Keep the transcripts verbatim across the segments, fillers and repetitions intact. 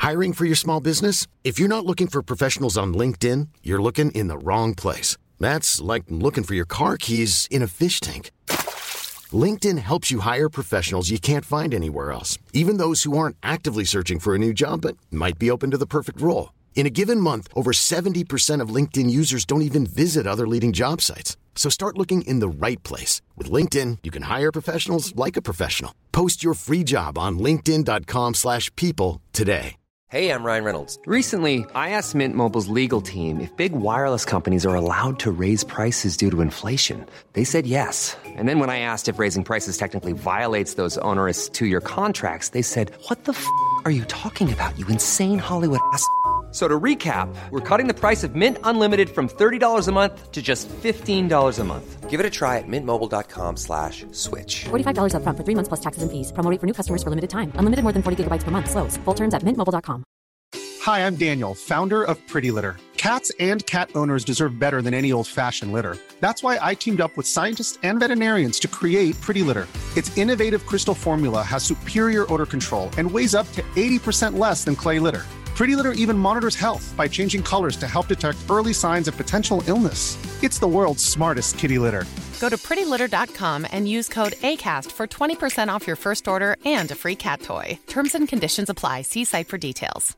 Hiring for your small business? If you're not looking for professionals on LinkedIn, you're looking in the wrong place. That's like looking for your car keys in a fish tank. LinkedIn helps you hire professionals you can't find anywhere else, even those who aren't actively searching for a new job but might be open to the perfect role. In a given month, over seventy percent of LinkedIn users don't even visit other leading job sites. So start looking in the right place. With LinkedIn, you can hire professionals like a professional. Post your free job on linkedin.com slash people today. Hey, I'm Ryan Reynolds. Recently, I asked Mint Mobile's legal team if big wireless companies are allowed to raise prices due to inflation. They said yes. And then when I asked if raising prices technically violates those onerous two-year contracts, they said, what the f*** are you talking about, you insane Hollywood ass f- So to recap, we're cutting the price of Mint Unlimited from thirty dollars a month to just fifteen dollars a month. Give it a try at mintmobile.com slash switch. forty-five dollars up front for three months plus taxes and fees. Promo rate for new customers for limited time. Unlimited more than forty gigabytes per month. Slows full terms at mint mobile dot com. Hi, I'm Daniel, founder of Pretty Litter. Cats and cat owners deserve better than any old-fashioned litter. That's why I teamed up with scientists and veterinarians to create Pretty Litter. Its innovative crystal formula has superior odor control and weighs up to eighty percent less than clay litter. Pretty Litter even monitors health by changing colors to help detect early signs of potential illness. It's the world's smartest kitty litter. Go to pretty litter dot com and use code ACAST for twenty percent off your first order and a free cat toy. Terms and conditions apply. See site for details.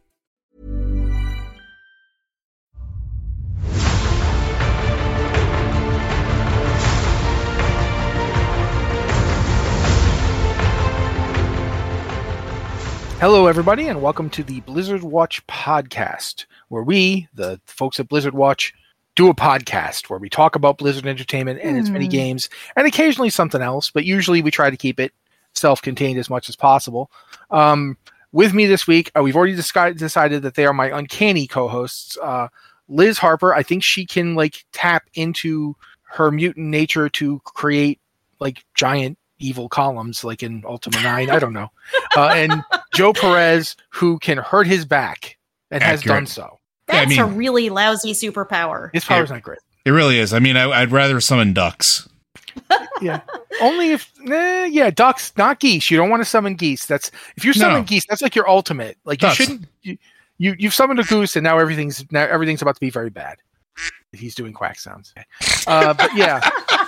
Hello, everybody, and welcome to the Blizzard Watch podcast, where we, the folks at Blizzard Watch, do a podcast where we talk about Blizzard Entertainment and its mm. mini games, and occasionally something else, but usually we try to keep it self-contained as much as possible. Um, with me this week, uh, we've already disci- decided that they are my uncanny co-hosts. Uh, Liz Harper, I think she can like tap into her mutant nature to create like giant evil columns like in Ultima nine. I don't know. Uh, and Joe Perez, who can hurt his back and Accurate. has done so. That's yeah, I mean, a really lousy superpower. His power's not great. It really is. I mean, I, I'd rather summon ducks. Yeah. Only if, eh, yeah, ducks, not geese. You don't want to summon geese. That's if you summon no. geese, that's like your ultimate. Like ducks. you shouldn't. You, you you've summoned a goose, and now everything's now everything's about to be very bad. He's doing quack sounds. Uh, but yeah.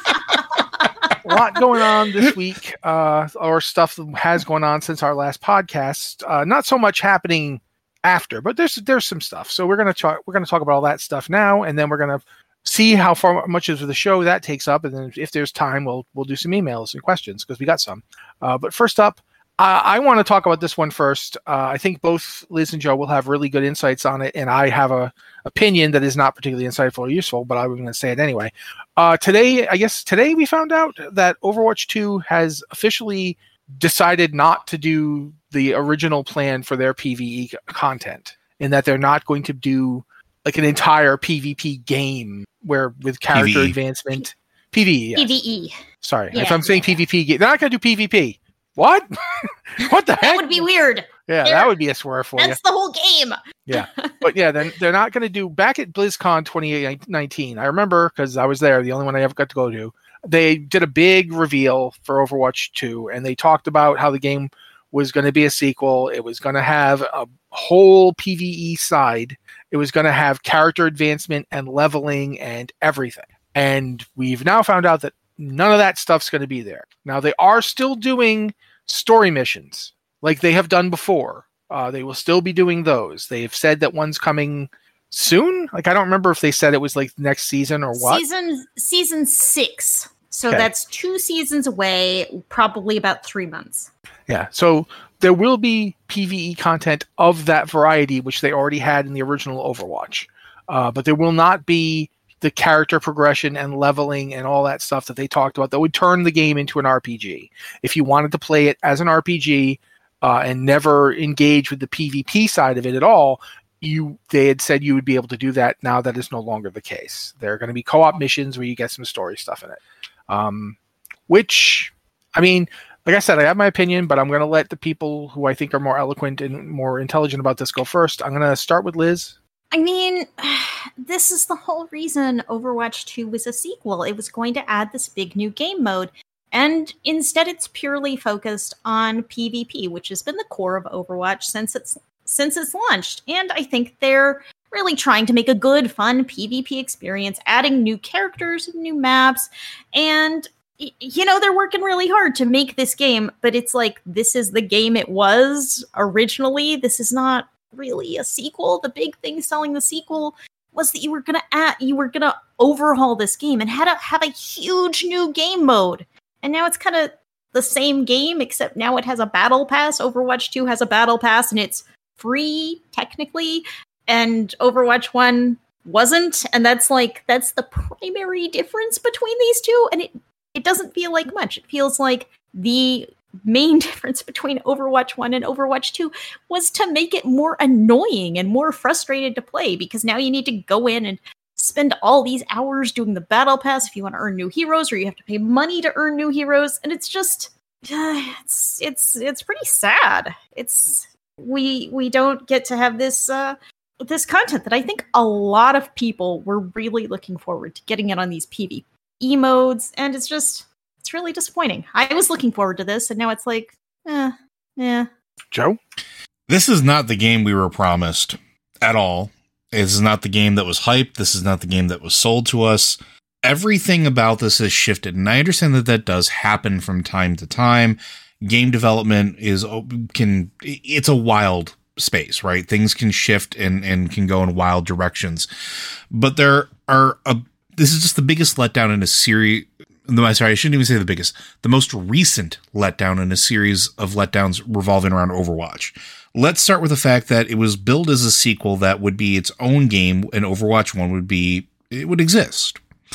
A lot going on this week, uh, or stuff that has gone on since our last podcast. Uh, not so much happening after, but there's there's some stuff. So we're gonna talk we're gonna talk about all that stuff now, and then we're gonna see how far much of the show that takes up, and then if there's time, we'll we'll do some emails and questions because we got some. Uh, but first up, uh, I want to talk about this one first. Uh, I think both Liz and Joe will have really good insights on it, and I have a opinion that is not particularly insightful or useful, but I'm going to say it anyway. Uh, today, I guess today we found out that Overwatch two has officially decided not to do the original plan for their PvE content, and that they're not going to do like an entire PvP game where with character P V E. advancement. PvE. Yes. PvE. Sorry, Yeah. if I'm saying PvP game, they're not going to do PvP. What? What the heck? That would be weird. Yeah, They're, that would be a swerve for That's you. the whole game. Yeah, but yeah, then they're not going to do back at BlizzCon twenty nineteen. I remember because I was there, the only one I ever got to go to. They did a big reveal for Overwatch two, and they talked about how the game was going to be a sequel. It was going to have a whole PvE side. It was going to have character advancement and leveling and everything. And we've now found out that none of that stuff's going to be there. Now, they are still doing story missions like they have done before. Uh, they will still be doing those. They've said that one's coming soon. Like, I don't remember if they said it was like next season or what. Season season six. So Okay. that's two seasons away, probably about three months. Yeah. So there will be PvE content of that variety, which they already had in the original Overwatch. Uh, but there will not be the character progression and leveling and all that stuff that they talked about that would turn the game into an R P G. If you wanted to play it as an R P G uh, and never engage with the PvP side of it at all, you they had said you would be able to do that. Now that is no longer the case. There are going to be co-op missions where you get some story stuff in it. Um, which, I mean, like I said, I have my opinion, but I'm going to let the people who I think are more eloquent and more intelligent about this go first. I'm going to start with Liz. I mean, this is the whole reason Overwatch two was a sequel. It was going to add this big new game mode. And instead, it's purely focused on PvP, which has been the core of Overwatch since its since it's launched. And I think they're really trying to make a good, fun PvP experience, adding new characters and new maps. And, you know, they're working really hard to make this game, but it's like, this is the game it was originally. This is not really a sequel. The big thing selling the sequel was that you were gonna add, you were gonna overhaul this game and had to have a huge new game mode. And now it's kind of the same game, except now it has a battle pass. Overwatch two has a battle pass, and it's free technically. And Overwatch one wasn't, and that's like that's the primary difference between these two, and it it doesn't feel like much. It feels like the main difference between Overwatch one and Overwatch two was to make it more annoying and more frustrated to play, because now you need to go in and spend all these hours doing the battle pass if you want to earn new heroes, or you have to pay money to earn new heroes, and it's just uh, it's it's it's pretty sad. It's we we don't get to have this uh this content that I think a lot of people were really looking forward to getting it on these PvE modes, and it's just, it's really disappointing. I was looking forward to this, and now it's like, eh, yeah. Joe? This is not the game we were promised at all. This is not the game that was hyped. This is not the game that was sold to us. Everything about this has shifted, and I understand that that does happen from time to time. Game development is, can, it's a wild space, right? Things can shift and, and can go in wild directions. But there are, a, this is just the biggest letdown in a series. No, sorry, I shouldn't even say the biggest. The most recent letdown in a series of letdowns revolving around Overwatch. Let's start with the fact that it was billed as a sequel that would be its own game, and Overwatch one would be, it would exist.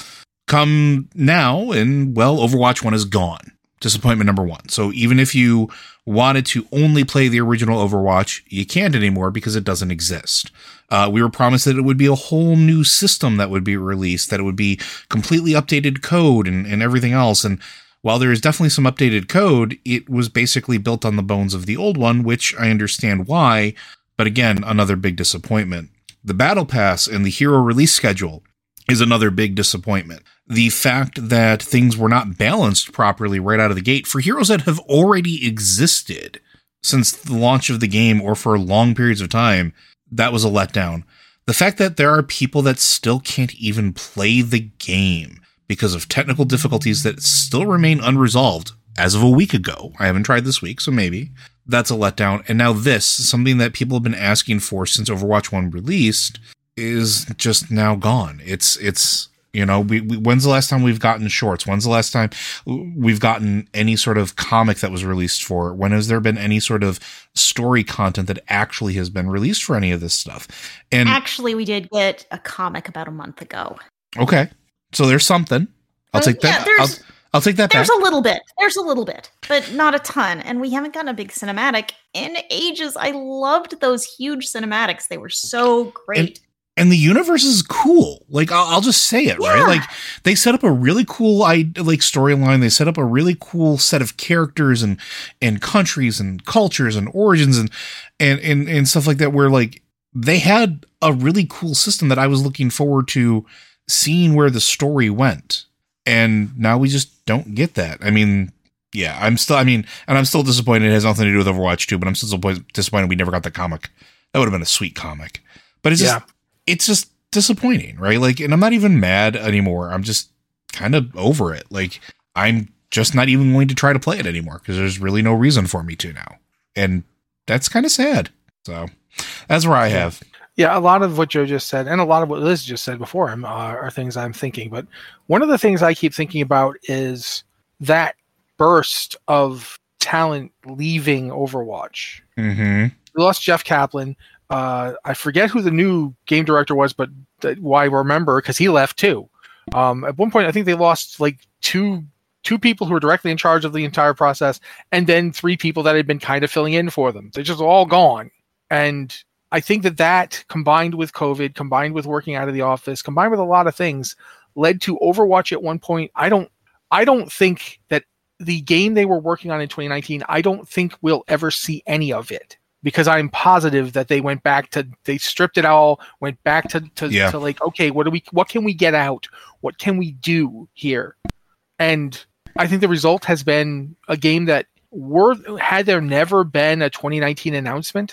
Come now, and, well, Overwatch one is gone. Disappointment number one. So even if you wanted to only play the original Overwatch, you can't anymore because it doesn't exist. Uh, we were promised that it would be a whole new system that would be released, that it would be completely updated code and, and everything else. And while there is definitely some updated code, it was basically built on the bones of the old one, which I understand why. But again, another big disappointment. The Battle Pass and the hero release schedule is another big disappointment. The fact that things were not balanced properly right out of the gate for heroes that have already existed since the launch of the game or for long periods of time, that was a letdown. The fact that there are people that still can't even play the game because of technical difficulties that still remain unresolved as of a week ago. I haven't tried this week, so maybe. That's a letdown. And now this, something that people have been asking for since Overwatch one released, is just now gone. It's, it's, you know, we, we, when's the last time we've gotten shorts? When's the last time we've gotten any sort of comic that was released for it? When has there been any sort of story content that actually has been released for any of this stuff? And actually, we did get a comic about a month ago. Okay. So there's something. I'll take yeah, that. I'll, I'll take that There's back. a little bit. There's a little bit, but not a ton. And we haven't gotten a big cinematic in ages. I loved those huge cinematics. They were so great. And, And the universe is cool. Like, I'll, I'll just say it, yeah. right? Like, they set up a really cool, I like storyline. They set up a really cool set of characters and, and countries and cultures and origins and, and, and, and stuff like that, where like they had a really cool system that I was looking forward to seeing where the story went. And now we just don't get that. I mean, yeah, I'm still, I mean, and I'm still disappointed. It has nothing to do with Overwatch two, but I'm still disappointed we never got the comic. That would have been a sweet comic. But it's just, yeah. It's just disappointing, right? Like, and I'm not even mad anymore. I'm just kind of over it. Like, I'm just not even going to try to play it anymore because there's really no reason for me to now. And that's kind of sad. So that's where I have. Yeah, a lot of what Joe just said and a lot of what Liz just said before him uh, are things I'm thinking. But one of the things I keep thinking about is that burst of talent leaving Overwatch. Mm-hmm. We lost Jeff Kaplan. Uh, I forget who the new game director was, but th- why I remember, because he left too. Um, at one point, I think they lost like two two people who were directly in charge of the entire process, and then three people that had been kind of filling in for them. They're just all gone. And I think that that, combined with COVID, combined with working out of the office, combined with a lot of things, led to Overwatch at one point. I don't, I don't think that the game they were working on in twenty nineteen, I don't think we'll ever see any of it. Because I'm positive that they went back to, they stripped it all, went back to, to, yeah. to like, okay, what do we, what can we get out? What can we do here? And I think the result has been a game that were, had there never been a twenty nineteen announcement,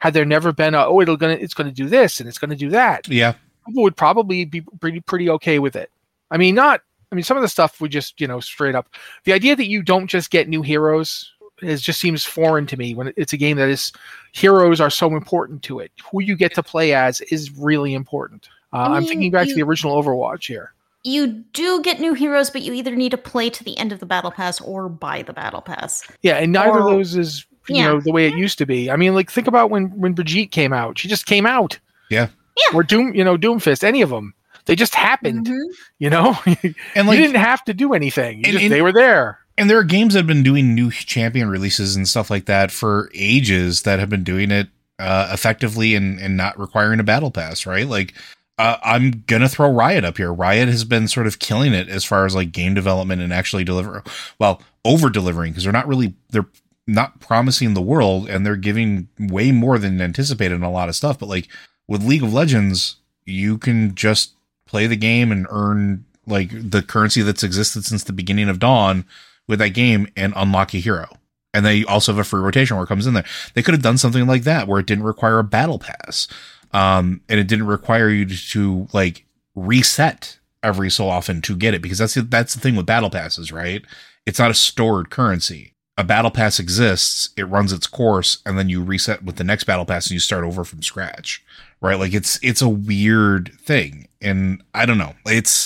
had there never been a, oh, it'll gonna it's gonna do this and it's gonna do that. Yeah. People would probably be pretty pretty okay with it. I mean, not I mean some of the stuff would just, you know, straight up. The idea that you don't just get new heroes is just seems foreign to me when it's a game that is heroes are so important to it. Who you get to play as is really important. Uh, I mean, I'm thinking back you, to the original Overwatch here. You do get new heroes, but you either need to play to the end of the battle pass or buy the battle pass. Yeah, and neither or, of those is you yeah. know the way it used to be. I mean, like think about when when Brigitte came out. She just came out. Yeah. Yeah. Or Doom, you know, Doomfist, any of them. They just happened. Mm-hmm. You know, and like, you didn't have to do anything. You and, just, and, they were there. And there are games that have been doing new champion releases and stuff like that for ages that have been doing it uh, effectively and, and not requiring a battle pass, right? Like, uh, I'm going to throw Riot up here. Riot has been sort of killing it as far as like game development and actually deliver, well, over delivering because they're not really, they're not promising the world and they're giving way more than anticipated in a lot of stuff. But like with League of Legends, you can just play the game and earn like the currency that's existed since the beginning of Dawn with that game and unlock a hero. And they also have a free rotation where it comes in there. They could have done something like that where it didn't require a battle pass. Um, and it didn't require you to, to like reset every so often to get it because that's, that's the thing with battle passes, right? It's not a stored currency. A battle pass exists, it runs its course, and then you reset with the next battle pass and you start over from scratch, right? Like it's, it's a weird thing. And I don't know, it's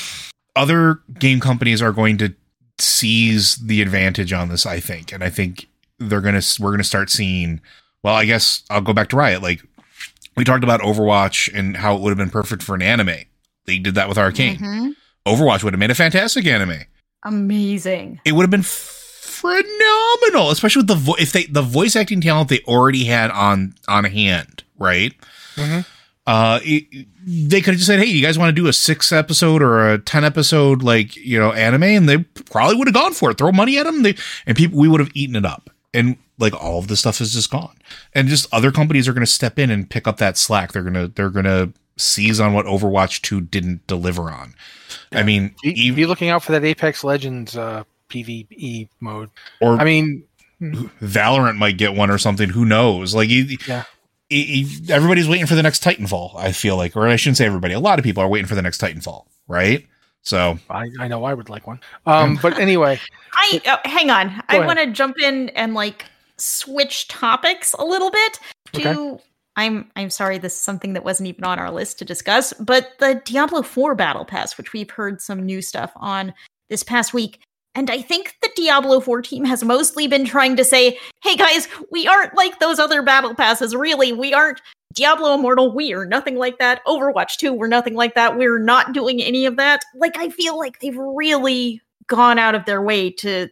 other game companies are going to seize the advantage on this, I think. And I think they're going to, we're going to start seeing, well, I guess I'll go back to Riot. Like we talked about Overwatch and how it would have been perfect for an anime. They did that with Arcane. Mm-hmm. Overwatch would have made a fantastic anime. Amazing. It would have been phenomenal, especially with the vo- if they, the voice acting talent they already had on, on hand. Right. Mm-hmm. Uh, it, they could have just said, hey, you guys want to do a six episode or a ten episode, like, you know, anime? And they probably would have gone for it. Throw money at them. They, and people, we would have eaten it up. And like all of this stuff is just gone. And just other companies are going to step in and pick up that slack. They're going to, they're going to seize on what Overwatch two didn't deliver on. Yeah. I mean, be, even, be looking out for that Apex Legends, uh, PvE mode. Or I mean, Valorant might get one or something. Who knows? Like, you, yeah. Everybody's waiting for the next Titanfall, I feel like, or I shouldn't say everybody. A lot of people are waiting for the next Titanfall, right? So I, I know I would like one. Um, but anyway, I uh, hang on. I want to jump in and like switch topics a little bit to. Okay. I'm I'm sorry, this is something that wasn't even on our list to discuss, but the Diablo four Battle Pass, which we've heard some new stuff on this past week. And I think the Diablo four team has mostly been trying to say, hey guys, we aren't like those other battle passes, really. We aren't Diablo Immortal, we are nothing like that. Overwatch two, we're nothing like that. We're not doing any of that. Like, I feel like they've really gone out of their way to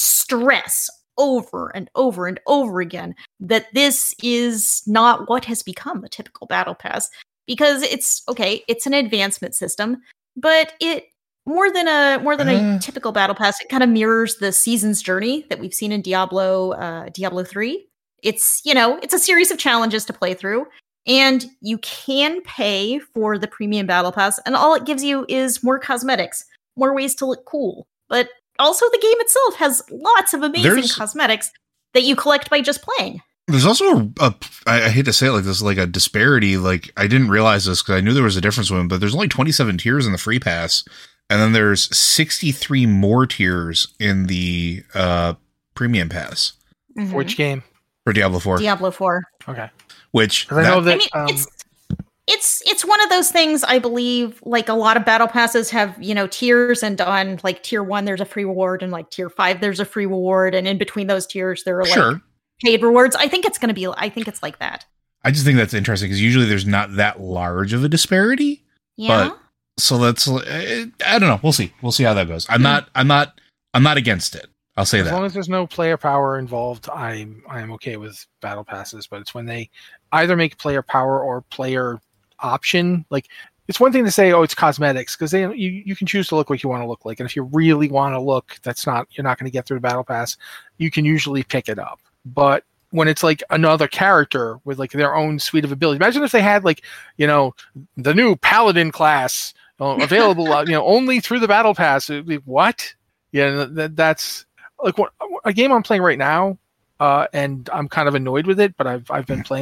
stress over and over and over again that this is not what has become a typical battle pass. Because it's, okay, it's an advancement system, but it More than a more than a uh, typical battle pass, it kind of mirrors the season's journey that we've seen in Diablo, uh, Diablo three. It's, you know, it's a series of challenges to play through, and you can pay for the premium battle pass, and all it gives you is more cosmetics, more ways to look cool. But also, the game itself has lots of amazing cosmetics that you collect by just playing. There's also a, a I, I hate to say it like this, like a disparity. Like I didn't realize this because I knew there was a difference with them, but there's only twenty-seven tiers in the free pass. And then there's sixty-three more tiers in the uh, premium pass. Mm-hmm. Which game? For Diablo four. Diablo four. Okay. Which I know that. I mean, um, it's it's it's one of those things. I believe, like a lot of battle passes have, you know, tiers, and on like tier one there's a free reward, and like tier five there's a free reward, and in between those tiers there are like sure. paid rewards. I think it's going to be. I think it's like that. I just think that's interesting because usually there's not that large of a disparity. Yeah. But so that's, I don't know. We'll see. We'll see how that goes. I'm mm. not, I'm not, I'm not against it. I'll say as that. As long as there's no player power involved, I'm, I'm okay with battle passes, but it's when they either make player power or player option. Like it's one thing to say, oh, it's cosmetics, because they, you, you can choose to look like you want to look like. And if you really want to look, that's not, you're not going to get through the battle pass. You can usually pick it up. But when it's like another character with like their own suite of abilities, imagine if they had like, you know, the new paladin class uh, available, uh, you know, only through the battle pass. It'd be, what? Yeah, that, that's like what, a game I'm playing right now, uh, and I'm kind of annoyed with it, but I've I've been playing it.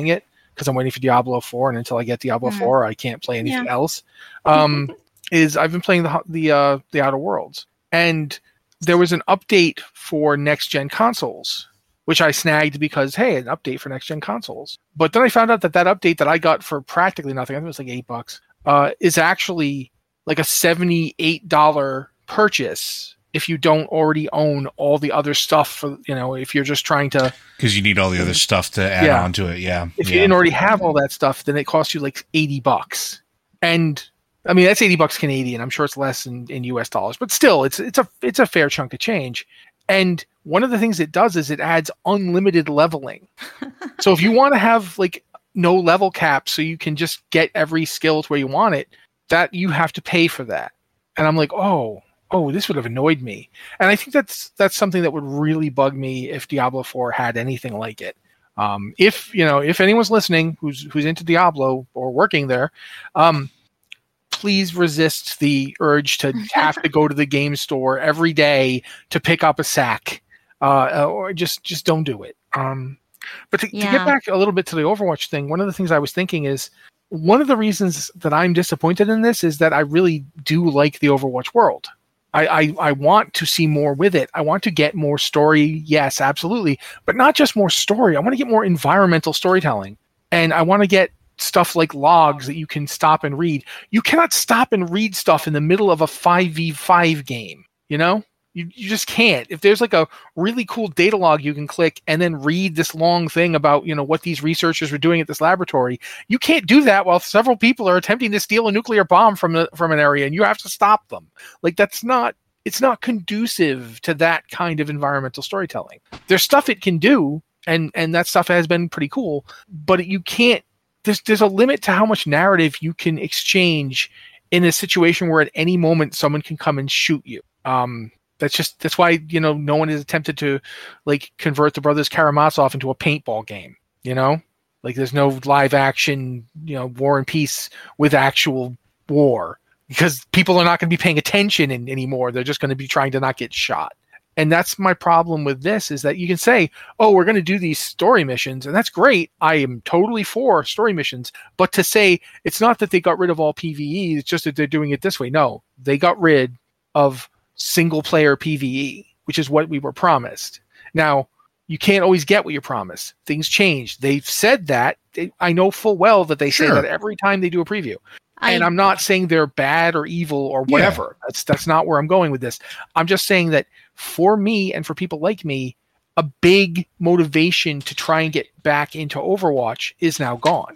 because I'm waiting for Diablo four, and until I get Diablo Mm. four, I can't play anything Yeah. else. Um, is I've been playing the the uh, the Outer Worlds, and there was an update for next gen consoles, which I snagged because, hey, an update for next gen consoles. But then I found out that that update that I got for practically nothing, I think it was like eight bucks, uh, is actually like a seventy-eight dollars purchase if you don't already own all the other stuff. For, you know, if you're just trying to, because you need all the other stuff to add Yeah. on to it. Yeah. if yeah. you didn't already have all that stuff, then it costs you like eighty bucks. And I mean, that's eighty bucks Canadian. I'm sure it's less in, in U S dollars, but still, it's it's a it's a fair chunk of change. And one of the things it does is it adds unlimited leveling. So if you want to have like no level cap, so you can just get every skill to where you want it, that you have to pay for that. And I'm like, oh, oh, this would have annoyed me. And I think that's that's something that would really bug me if Diablo four had anything like it. Um, if you know, if anyone's listening who's who's into Diablo or working there, um, please resist the urge to have to go to the game store every day to pick up a sack, uh, or just just don't do it. Um, but to, Yeah. to get back a little bit to the Overwatch thing, one of the things I was thinking is one of the reasons that I'm disappointed in this is that I really do like the Overwatch world. I, I, I want to see more with it. I want to get more story. Yes, absolutely. But not just more story. I want to get more environmental storytelling. And I want to get stuff like logs that you can stop and read. You cannot stop and read stuff in the middle of a five v five game. You know? You, you just can't. If there's like a really cool data log you can click and then read this long thing about, you know, what these researchers were doing at this laboratory, you can't do that while several people are attempting to steal a nuclear bomb from the, from an area and you have to stop them. Like that's not, it's not conducive to that kind of environmental storytelling. There's stuff it can do, and, and that stuff has been pretty cool, but you can't, there's, there's a limit to how much narrative you can exchange in a situation where at any moment someone can come and shoot you. Um, That's just that's why, you know, no one has attempted to like convert the Brothers Karamazov into a paintball game. You know, like there's no live action, you know, War and Peace with actual war because people are not going to be paying attention in, anymore. They're just going to be trying to not get shot. And that's my problem with this is that you can say, oh, we're going to do these story missions, and that's great. I am totally for story missions. But to say it's not that they got rid of all PvE, it's just that they're doing it this way. No, they got rid of single player PvE, which is what we were promised. Now, you can't always get what you promise. Things change. They've said that. They, I know full well that they Sure. say that every time they do a preview. I, And I'm not saying they're bad or evil or whatever. Yeah. That's that's not where I'm going with this. I'm just saying that for me and for people like me, a big motivation to try and get back into Overwatch is now gone.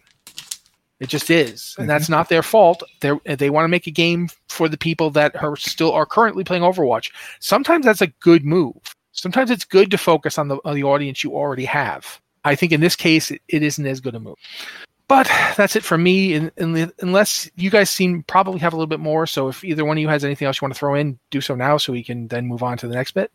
It just is. And that's not their fault. They they want to make a game for the people that are still are currently playing Overwatch. Sometimes that's a good move. Sometimes it's good to focus on the on the audience you already have. I think in this case, it, it isn't as good a move. But that's it for me, in, in the, unless you guys seem probably have a little bit more. So if either one of you has anything else you want to throw in, do so now so we can then move on to the next bit.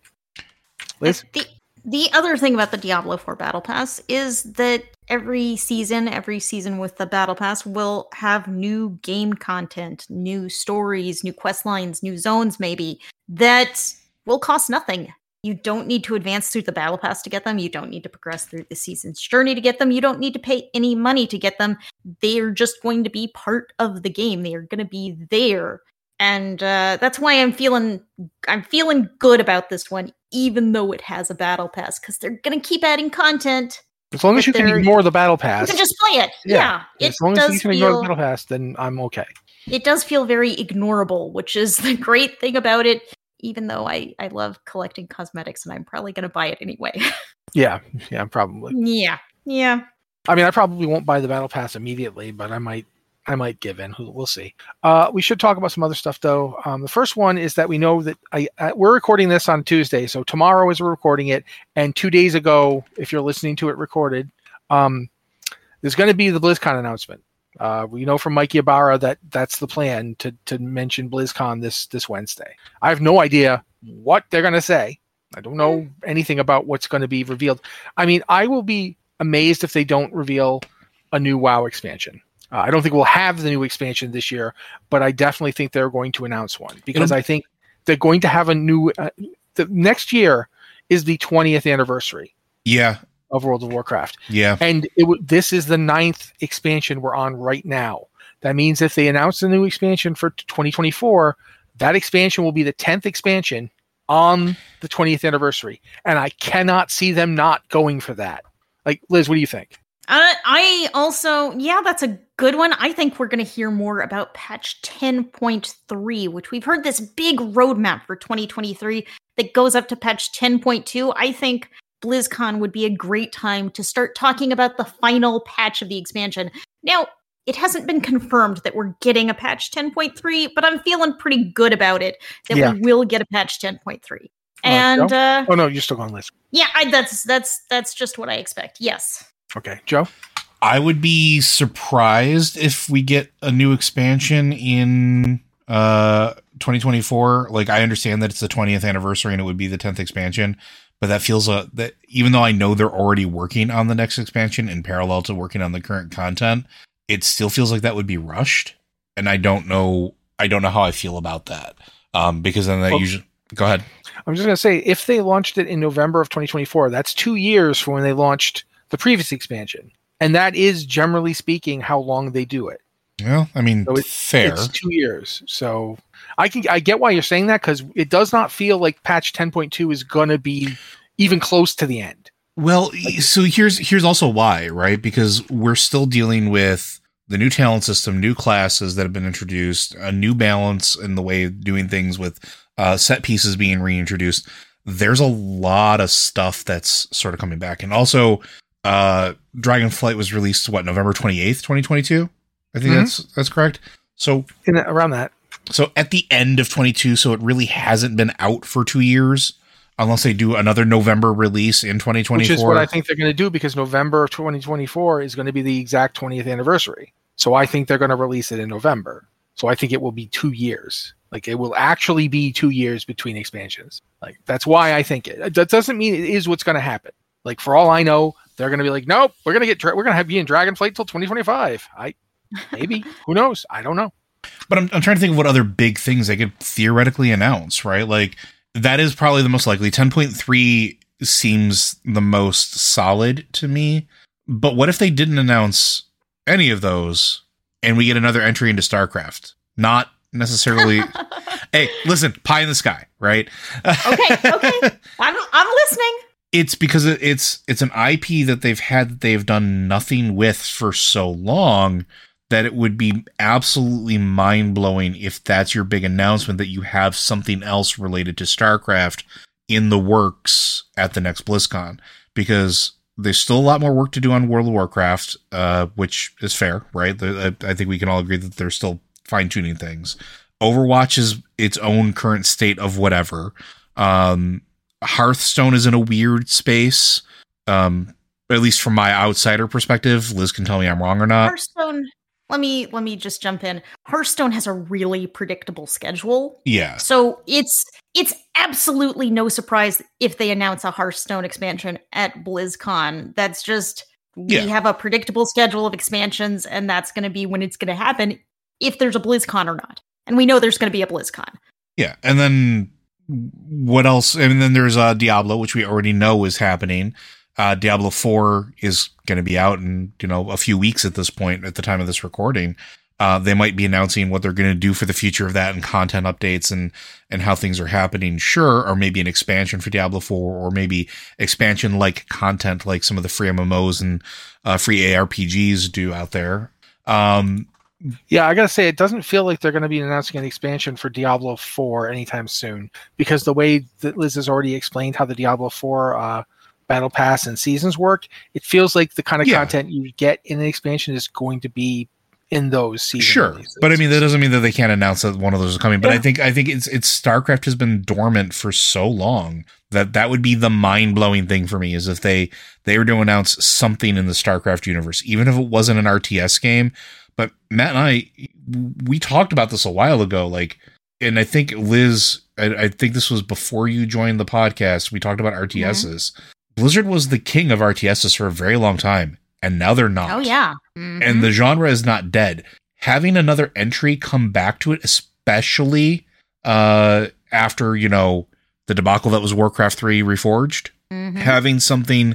Liz? The, the other thing about the Diablo four Battle Pass is that every season, every season with the Battle Pass will have new game content, new stories, new quest lines, new zones maybe, that will cost nothing. You don't need to advance through the Battle Pass to get them. You don't need to progress through the season's journey to get them. You don't need to pay any money to get them. They're just going to be part of the game. They are going to be there. And uh, that's why I'm feeling I'm feeling good about this one, even though it has a Battle Pass, because they're going to keep adding content. As long as you can ignore the Battle Pass. You can just play it. Yeah. yeah as long as you can feel, ignore the Battle Pass, then I'm okay. It does feel very ignorable, which is the great thing about it. Even though I, I love collecting cosmetics and I'm probably going to buy it anyway. yeah, yeah, probably. Yeah, yeah. I mean, I probably won't buy the Battle Pass immediately, but I might I might give in. We'll see. Uh, we should talk about some other stuff, though. Um, the first one is that we know that I, I we're recording this on Tuesday, so tomorrow is we're recording it, and two days ago, if you're listening to it recorded, um, there's going to be the BlizzCon announcement. Uh, we know from Mike Ybarra that that's the plan to to mention BlizzCon this this Wednesday. I have no idea what they're going to say. I don't know anything about what's going to be revealed. I mean, I will be amazed if they don't reveal a new WoW expansion. Uh, I don't think we'll have the new expansion this year, but I definitely think they're going to announce one because I think they're going to have a new. Uh, the next year is the twentieth anniversary. Yeah. of World of Warcraft. Yeah. And it w- this is the ninth expansion we're on right now. That means if they announce a new expansion for twenty twenty-four, that expansion will be the tenth expansion on the twentieth anniversary. And I cannot see them not going for that. Like, Liz, what do you think? Uh, I also, yeah, that's a good one. I think we're going to hear more about patch ten point three, which we've heard this big roadmap for twenty twenty-three that goes up to patch ten point two. I think BlizzCon would be a great time to start talking about the final patch of the expansion. Now, it hasn't been confirmed that we're getting a patch ten point three, but I'm feeling pretty good about it that yeah. we will get a patch ten point three. And uh, oh no, you're still on Liz. Yeah, I, that's that's that's just what I expect. Yes. Okay, Joe? I would be surprised if we get a new expansion in uh, twenty twenty-four. Like, I understand that it's the twentieth anniversary and it would be the tenth expansion, but that feels uh, that even though I know they're already working on the next expansion in parallel to working on the current content, it still feels like that would be rushed. And I don't know, I don't know how I feel about that. Um, because then that well, usually, go ahead. I'm just going to say, if they launched it in November of twenty twenty-four, that's two years from when they launched the previous expansion. And that is, generally speaking, how long they do it. Well, I mean, so it's, fair. It's two years. So I can I get why you're saying that, because it does not feel like patch ten point two is going to be even close to the end. Well, like, so here's here's also why, right? Because we're still dealing with the new talent system, new classes that have been introduced, a new balance in the way of doing things with uh, set pieces being reintroduced. There's a lot of stuff that's sort of coming back. And also, uh, Dragonflight was released, what, November twenty-eighth, twenty twenty-two? I think mm-hmm. that's that's correct. So In, around that. So at the end of twenty-two, so it really hasn't been out for two years, unless they do another November release in twenty twenty-four. Which is what I think they're going to do, because November of twenty twenty-four is going to be the exact twentieth anniversary. So I think they're going to release it in November. So I think it will be two years. Like, it will actually be two years between expansions. Like, that's why I think it. That doesn't mean it is what's going to happen. Like, for all I know, they're going to be like, nope, we're going to get, we're going to have you in Dragonflight till twenty twenty-five. I, maybe, who knows? I don't know. But I'm, I'm trying to think of what other big things they could theoretically announce, right? Like, that is probably the most likely. ten point three seems the most solid to me. But what if they didn't announce any of those and we get another entry into StarCraft? Not necessarily. Hey, listen, pie in the sky, right? okay, okay. I'm, I'm listening. It's because it's it's an I P that they've had that they've done nothing with for so long that it would be absolutely mind-blowing if that's your big announcement, that you have something else related to StarCraft in the works at the next BlizzCon. Because there's still a lot more work to do on World of Warcraft, uh, which is fair, right? I, I think we can all agree that they're still fine-tuning things. Overwatch is its own current state of whatever. Um, Hearthstone is in a weird space, um, at least from my outsider perspective. Liz can tell me I'm wrong or not. Hearthstone, let me let me just jump in. Hearthstone has a really predictable schedule. Yeah. So it's it's absolutely no surprise if they announce a Hearthstone expansion at BlizzCon. That's just, we yeah. have a predictable schedule of expansions, and that's going to be when it's going to happen, if there's a BlizzCon or not. And we know there's going to be a BlizzCon. Yeah, and then what else? And then there's uh, Diablo, which we already know is happening. Uh, Diablo four is going to be out in, you know, a few weeks at this point, at the time of this recording. Uh, they might be announcing what they're going to do for the future of that and content updates and, and how things are happening. Sure. Or maybe an expansion for Diablo four, or maybe expansion like content, like some of the free M M Os and uh, free A R P Gs do out there. Um, Yeah, I gotta say, it doesn't feel like they're going to be announcing an expansion for Diablo four anytime soon, because the way that Liz has already explained how the Diablo four uh, Battle Pass and seasons work, it feels like the kind of yeah. content you get in an expansion is going to be in those seasons. Sure, releases. But I mean, that doesn't mean that they can't announce that one of those is coming. But yeah. I think I think it's it's StarCraft has been dormant for so long that that would be the mind blowing thing for me, is if they they were to announce something in the StarCraft universe, even if it wasn't an R T S game. But Matt and I, we talked about this a while ago, like, and I think Liz, I, I think this was before you joined the podcast. We talked about R T Ss. Mm-hmm. Blizzard was the king of R T Ss for a very long time, and now they're not. Oh yeah, mm-hmm. And the genre is not dead. Having another entry come back to it, especially uh, after, you know, the debacle that was Warcraft three Reforged, mm-hmm. having something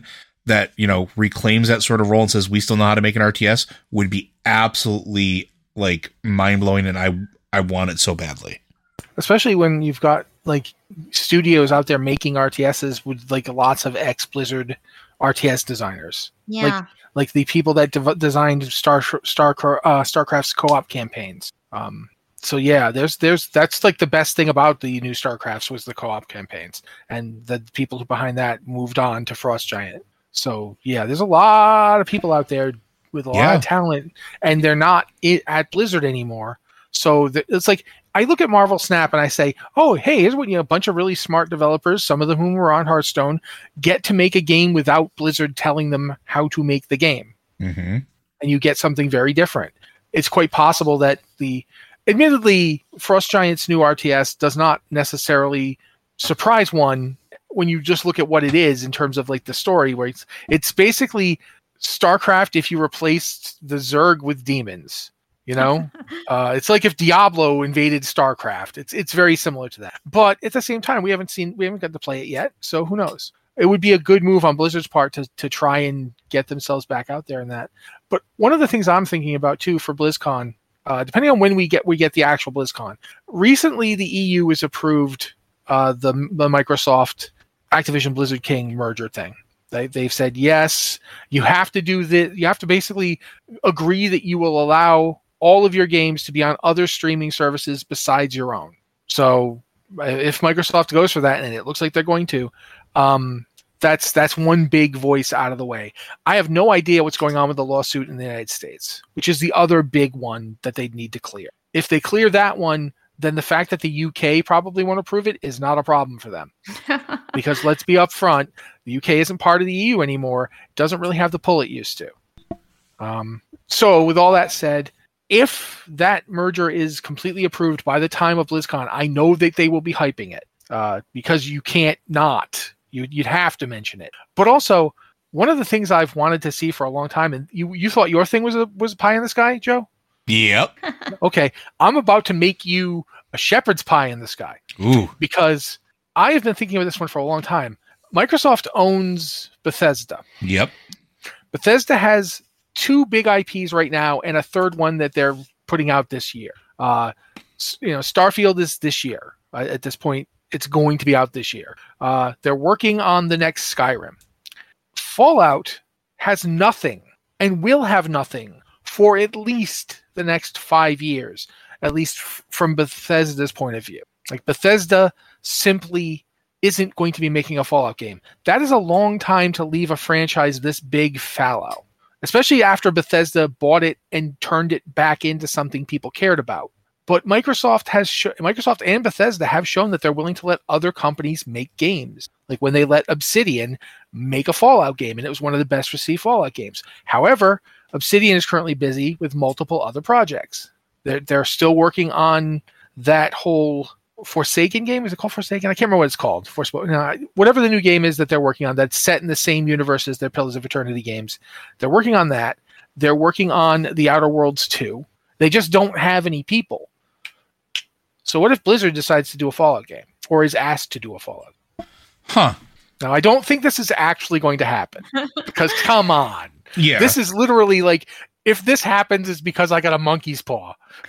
that, you know, reclaims that sort of role and says, we still know how to make an R T S would be absolutely like mind blowing. And I, I want it so badly. Especially when you've got like studios out there making R T Ss with like lots of ex-Blizzard R T S designers. Yeah. Like, like the people that de- designed Star, Star, uh, StarCraft's co-op campaigns. Um, so yeah, there's, there's, that's like the best thing about the new StarCrafts was the co-op campaigns, and the people behind that moved on to Frost Giant. So yeah, there's a lot of people out there with a Yeah. lot of talent, and they're not I- at Blizzard anymore. So th- it's like, I look at Marvel Snap and I say, oh, hey, here's what, you know, a bunch of really smart developers, some of them whom were on Hearthstone, get to make a game without Blizzard telling them how to make the game. Mm-hmm. And you get something very different. It's quite possible that the, admittedly, Frost Giant's new R T S does not necessarily surprise one when you just look at what it is in terms of like the story, where it's, it's basically StarCraft if you replaced the Zerg with demons. You know, uh, it's like if Diablo invaded StarCraft. It's it's very similar to that. But at the same time, we haven't seen we haven't got to play it yet, so who knows? It would be a good move on Blizzard's part to to try and get themselves back out there in that. But one of the things I'm thinking about too for BlizzCon, uh, depending on when we get we get the actual BlizzCon. Recently, the E U has approved uh, the the Microsoft Activision Blizzard King merger thing. They, they've said yes, you have to do this. You have to basically agree that you will allow all of your games to be on other streaming services besides your own. So if Microsoft goes for that, and it looks like they're going to, um, that's that's one big voice out of the way. I have no idea what's going on with the lawsuit in the United States, which is the other big one that they'd need to clear. If they clear that one, then the fact that the U K probably won't approve it is not a problem for them. Because let's be upfront, the U K isn't part of the E U anymore. It doesn't really have the pull it used to. Um, so with all that said, if that merger is completely approved by the time of BlizzCon, I know that they will be hyping it uh, because you can't not. You, you'd have to mention it. But also, one of the things I've wanted to see for a long time, and you, you thought your thing was a was a pie in the sky, Joe? Yep. Okay, I'm about to make you a shepherd's pie in the sky. Ooh. Because I have been thinking of this one for a long time. Microsoft owns Bethesda. Yep. Bethesda has two big I Ps right now, and a third one that they're putting out this year. Uh, you know, Starfield is this year. Uh, at this point, it's going to be out this year. Uh, they're working on the next Skyrim. Fallout has nothing and will have nothing for at least the next five years, at least f- from Bethesda's point of view. Like, Bethesda simply isn't going to be making a Fallout game. That is a long time to leave a franchise this big fallow, especially after Bethesda bought it and turned it back into something people cared about. But Microsoft has sh- Microsoft and Bethesda have shown that they're willing to let other companies make games. Like when they let Obsidian make a Fallout game, and it was one of the best received Fallout games. However, Obsidian is currently busy with multiple other projects. They're, they're still working on that whole Forsaken game. Is it called Forsaken? I can't remember what it's called. Force, no, whatever the new game is that they're working on that's set in the same universe as their Pillars of Eternity games. They're working on that. They're working on the Outer Worlds two. They just don't have any people. So what if Blizzard decides to do a Fallout game, or is asked to do a Fallout? Huh. Now, I don't think this is actually going to happen, because come on. Yeah. This is literally like, if this happens, it's because I got a monkey's paw.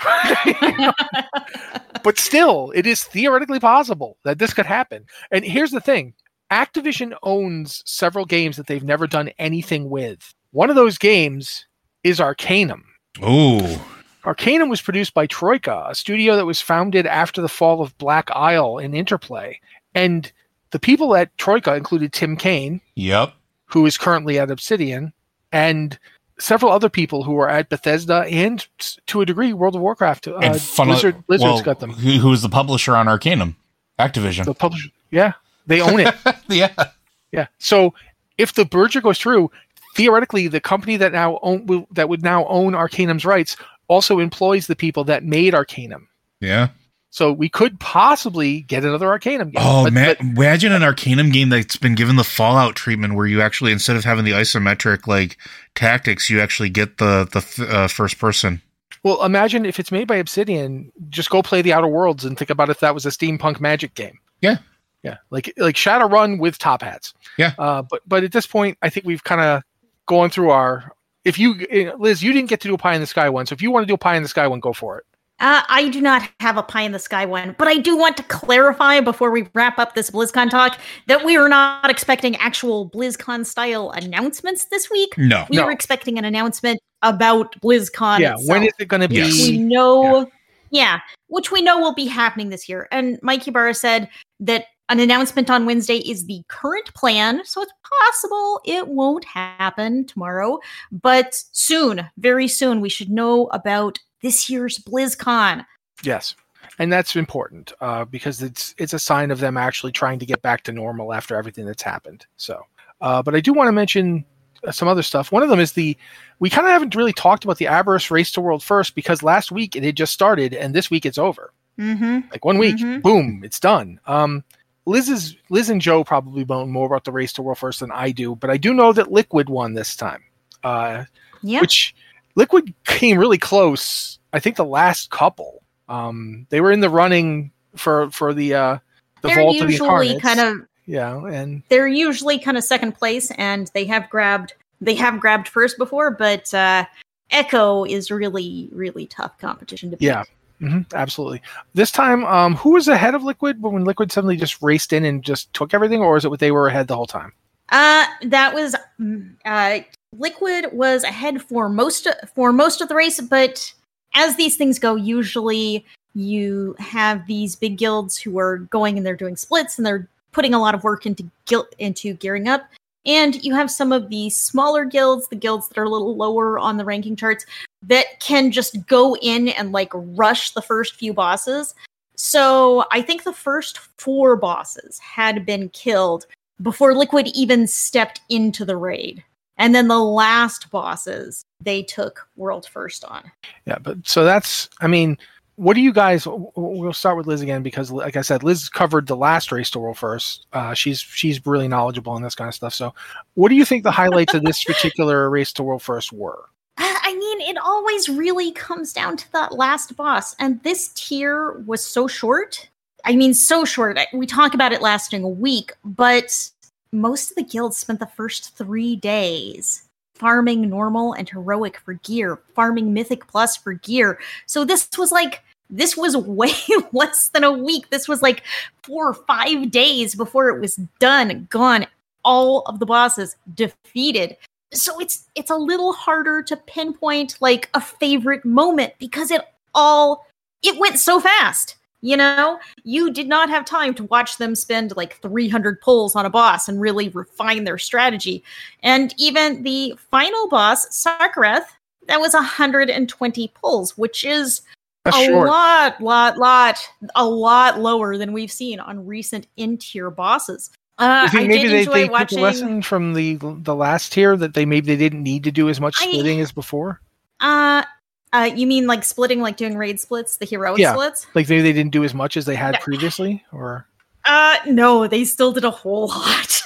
But still, it is theoretically possible that this could happen. And here's the thing. Activision owns several games that they've never done anything with. One of those games is Arcanum. Ooh. Arcanum was produced by Troika, a studio that was founded after the fall of Black Isle in Interplay. And the people at Troika included Tim Kaine, Yep. who is currently at Obsidian, and several other people who are at Bethesda and, to a degree, World of Warcraft. Uh, And fun- Blizzard, Blizzard's well, got them. Who, who is the publisher on Arcanum? Activision. The publisher, yeah, they own it. Yeah. Yeah. So if the merger goes through, theoretically, the company that now own will, that would now own Arcanum's rights also employs the people that made Arcanum. Yeah. So we could possibly get another Arcanum game. Oh, but, man. but- Imagine an Arcanum game that's been given the Fallout treatment where you actually, instead of having the isometric like tactics, you actually get the, the uh, first person. well, imagine if it's made by Obsidian, just go play the Outer Worlds and think about if that was a steampunk magic game. Yeah. Yeah, like like Shadowrun with top hats. Yeah. Uh, but but at this point, I think we've kind of gone through our. If you, Liz, you didn't get to do a pie in the sky one, so if you want to do a pie in the sky one, go for it. Uh, I do not have a pie in the sky one, but I do want to clarify before we wrap up this BlizzCon talk that we are not expecting actual BlizzCon style announcements this week. No, we no. were expecting an announcement about BlizzCon. Yeah, itself, when is it going to be? Yes. We know, Yeah. yeah, which we know will be happening this year. And Mike Ybarra said that an announcement on Wednesday is the current plan, so it's possible it won't happen tomorrow, but soon, very soon, we should know about this year's BlizzCon. Yes, and that's important uh, because it's it's a sign of them actually trying to get back to normal after everything that's happened. So, uh, but I do want to mention uh, some other stuff. One of them is the we kind of haven't really talked about the Aberrus Race to World First because last week it had just started and this week it's over. Mm-hmm. Like one week, Mm-hmm. boom, it's done. Um, Liz is Liz and Joe probably know more about the Race to World First than I do, but I do know that Liquid won this time. Uh, Yeah. Which Liquid came really close. I think the last couple. Um, they were in the running for for the uh, the They're Vault of the usually Incarnates. kind of Yeah, and they're usually kind of second place, and they have grabbed they have grabbed first before, but uh, Echo is really really tough competition to beat. yeah, hmm absolutely. This time, um, who was ahead of Liquid when Liquid suddenly just raced in and just took everything, or is it what they were ahead the whole time? Uh, that was mm, uh, Liquid was ahead for most for most of the race, but as these things go, usually you have these big guilds who are going and they're doing splits and they're putting a lot of work into guild into gearing up, and you have some of the smaller guilds, the guilds that are a little lower on the ranking charts, that can just go in and like rush the first few bosses. So I think the first four bosses had been killed before Liquid even stepped into the raid. And then the last bosses, they took world first on. Yeah, but so that's, I mean, what do you guys, we'll start with Liz again, because like I said, Liz covered the last Race to World First. Uh, she's she's really knowledgeable on this kind of stuff. So what do you think the highlights of this particular Race to World First were? I mean, it always really comes down to that last boss. And this tier was so short. I mean, so short. We talk about it lasting a week, but most of the guilds spent the first three days farming normal and heroic for gear, farming mythic plus for gear. So this was like, this was way less than a week. This was like four or five days before it was done, gone, all of the bosses defeated. So it's it's a little harder to pinpoint like a favorite moment because it all, it went so fast. You know, you did not have time to watch them spend like three hundred pulls on a boss and really refine their strategy. And even the final boss, Sakareth, that was one hundred twenty pulls, which is That's a short. lot, lot, lot, a lot lower than we've seen on recent in-tier bosses. Uh, You think I maybe did they, enjoy they took watching. a lesson from the the last tier that they maybe they didn't need to do as much I- splitting as before? Uh, uh, you mean like splitting, like doing raid splits, the heroic Yeah. splits? Like maybe they didn't do as much as they had No. previously, or Uh, no, they still did a whole lot.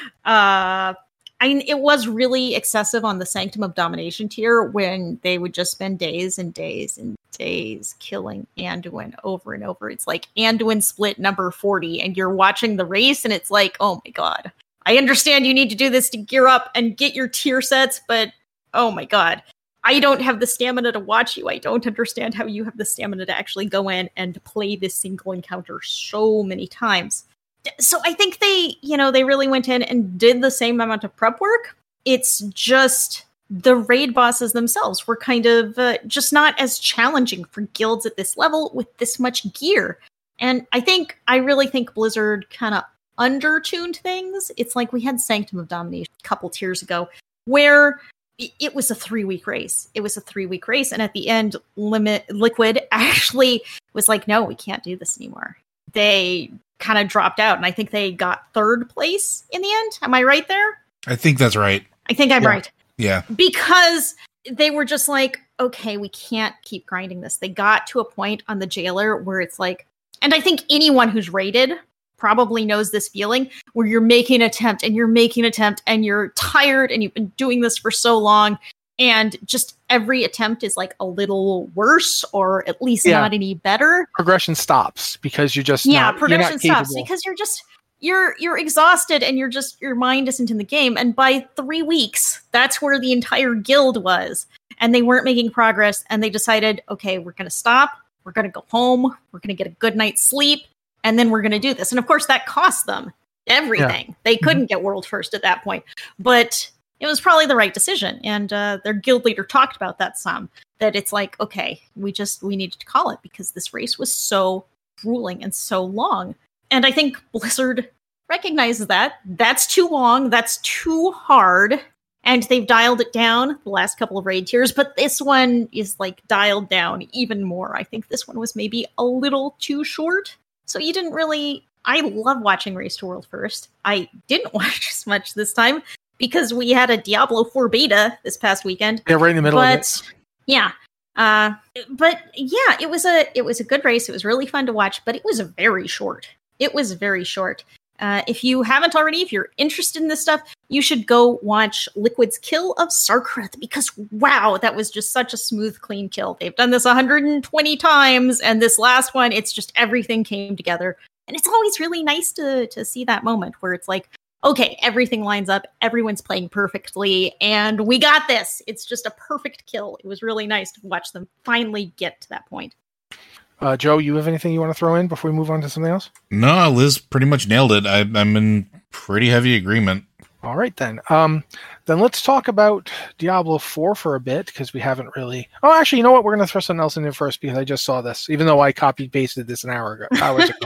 Uh, I mean, it was really excessive on the Sanctum of Domination tier when they would just spend days and days and days killing Anduin over and over. It's like Anduin split number forty, and you're watching the race, and it's like, oh my god. I understand you need to do this to gear up and get your tier sets, but oh my god. I don't have the stamina to watch you. I don't understand how you have the stamina to actually go in and play this single encounter so many times. So I think they, you know, they really went in and did the same amount of prep work. It's just the raid bosses themselves were kind of uh, just not as challenging for guilds at this level with this much gear. And I think, I really think Blizzard kind of undertuned things. It's like we had Sanctum of Domination a couple tiers ago, where it was a three-week race. It was a three-week race, and at the end, Limit Liquid actually was like, no, we can't do this anymore. They kind of dropped out, and I think they got third place in the end. Am I right there? I think that's right. I think I'm Yeah. right. Yeah. Because they were just like, okay, we can't keep grinding this. They got to a point on the Jailer where it's like, and I think anyone who's raided probably knows this feeling where you're making an attempt and you're making an attempt and you're tired and you've been doing this for so long, and just every attempt is like a little worse or at least Yeah. not any better. progression stops because you're just Yeah, not, you're progression not stops capable. because you're just you're you're exhausted and you're just your mind isn't in the game. And by three weeks, that's where the entire guild was, and they weren't making progress. And they decided, okay, we're going to stop. We're going to go home. We're going to get a good night's sleep, and then we're going to do this. And of course, that cost them everything. Yeah. They couldn't get world first at that point, but it was probably the right decision. And uh, their guild leader talked about that some. That it's like, okay, we just we needed to call it because this race was so grueling and so long. And I think Blizzard recognizes that. That's too long. That's too hard. And they've dialed it down the last couple of raid tiers. But this one is like dialed down even more. I think this one was maybe a little too short. So you didn't really... I love watching Race to World First. I didn't watch as much this time because we had a Diablo four beta this past weekend. Yeah, right in the middle but, of it. Yeah. Uh, but yeah, it was a it was a good race. It was really fun to watch, but it was very short. It was very short. Uh, if you haven't already, if you're interested in this stuff, you should go watch Liquid's kill of Sarkareth because, wow, that was just such a smooth, clean kill. They've done this one hundred twenty times, and this last one, it's just everything came together. And it's always really nice to to see that moment where it's like, okay, everything lines up, everyone's playing perfectly, and we got this. It's just a perfect kill. It was really nice to watch them finally get to that point. Uh, Joe, you have anything you want to throw in before we move on to something else? No, Liz pretty much nailed it. I, I'm in pretty heavy agreement. All right, then. Um, then let's talk about Diablo four for a bit, because we haven't really... Oh, actually, you know what? We're going to throw something else in there first, because I just saw this, even though I copied-pasted this an hour ago. Hours ago.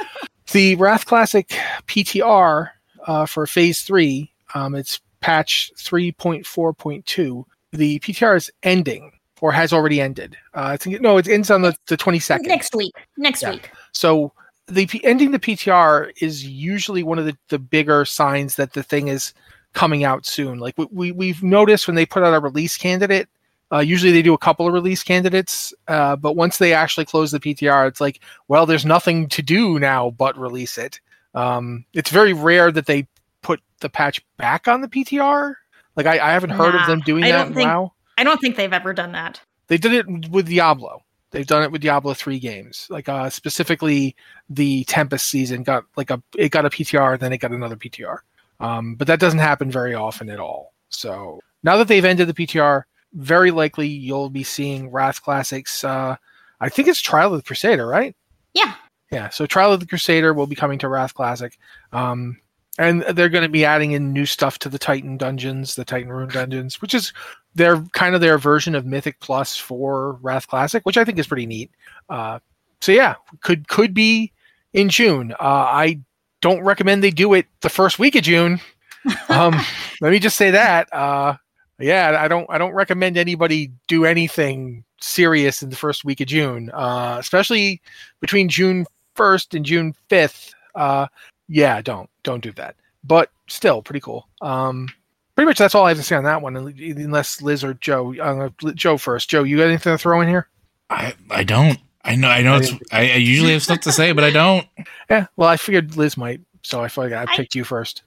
The Wrath Classic P T R uh, for Phase three, um, it's patch three point four point two. The P T R is ending. Or has already ended. Uh, I think no, it ends on the, the twenty-second. Next week. Next yeah. week. So the P- ending the P T R is usually one of the, the bigger signs that the thing is coming out soon. Like we, we we've noticed when they put out a release candidate, uh, usually they do a couple of release candidates, uh, but once they actually close the P T R, it's like, well, there's nothing to do now but release it. Um, it's very rare that they put the patch back on the P T R. Like I, I haven't heard nah, of them doing I that in think- WoW. I don't think they've ever done that. They did it with Diablo. They've done it with Diablo three games. Like uh, specifically the Tempest season got like a it got a P T R, then it got another P T R. Um, but that doesn't happen very often at all. So now that they've ended the P T R, very likely you'll be seeing Wrath Classics. Uh, I think it's Trial of the Crusader, right? Yeah. Yeah. So Trial of the Crusader will be coming to Wrath Classic. Um, And they're going to be adding in new stuff to the Titan dungeons, the Titan Rune dungeons, which is their kind of their version of Mythic Plus for Wrath Classic, which I think is pretty neat. Uh, so yeah, could could be in June. Uh, I don't recommend they do it the first week of June. Um, let me just say that. Uh, yeah, I don't I don't recommend anybody do anything serious in the first week of June, uh, especially between June first and June fifth. Uh, Yeah, don't don't do that. But still, pretty cool. Um, pretty much that's all I have to say on that one, unless Liz or Joe. Uh, Joe first. Joe, you got anything to throw in here? I I don't. I know. I know. It's. I, I usually have stuff to say, but I don't. Yeah. Well, I figured Liz might, so I figured I picked I, you first.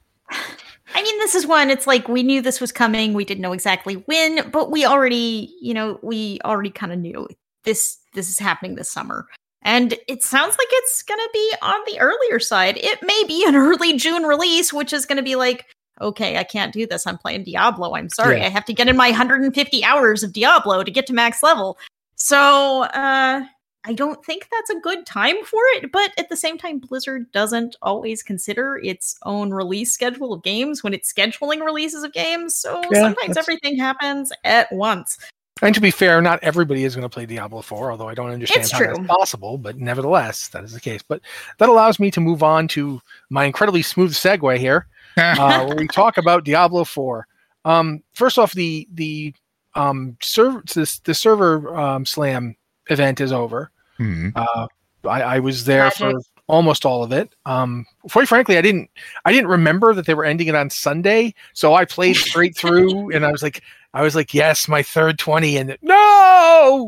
I mean, this is one. It's like we knew this was coming. We didn't know exactly when, but we already, you know, we already kind of knew this. This is happening this summer. And it sounds like it's going to be on the earlier side. It may be an early June release, which is going to be like, okay, I can't do this. I'm playing Diablo. I'm sorry. Yeah. I have to get in my one hundred fifty hours of Diablo to get to max level. So uh, I don't think that's a good time for it. But at the same time, Blizzard doesn't always consider its own release schedule of games when it's scheduling releases of games. So yeah, sometimes that's... everything happens at once. And to be fair, not everybody is going to play Diablo four, although I don't understand it's how true. That's possible, but nevertheless, that is the case. But that allows me to move on to my incredibly smooth segue here, uh, where we talk about Diablo four. Um, first off, the the um, server the, the server um, slam event is over. Mm-hmm. Uh, I, I was there Magic. for almost all of it. Um, quite frankly, I didn't I didn't remember that they were ending it on Sunday, so I played straight through, and I was like. I was like, yes, my third twenty, and no.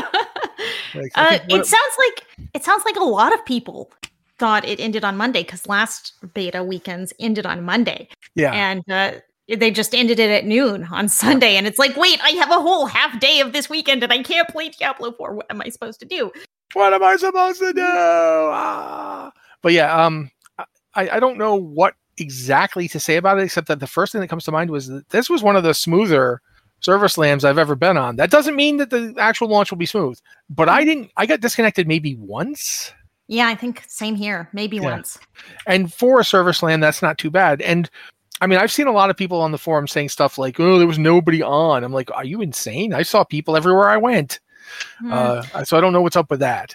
like, uh, it sounds like it sounds like a lot of people thought it ended on Monday because last beta weekends ended on Monday. Yeah, and uh, they just ended it at noon on Sunday, and it's like, wait, I have a whole half day of this weekend, and I can't play Diablo four. What am I supposed to do? What am I supposed to do? Ah. But yeah, um, I, I don't know what exactly to say about it, except that the first thing that comes to mind was that this was one of the smoother server slams I've ever been on. That doesn't mean that the actual launch will be smooth, but I didn't. I got disconnected maybe once. Yeah, I think same here. Maybe yeah. once. And for a server slam, that's not too bad. And I mean, I've seen a lot of people on the forum saying stuff like, "Oh, there was nobody on." I'm like, "Are you insane? I saw people everywhere I went." Hmm. Uh, so I don't know what's up with that.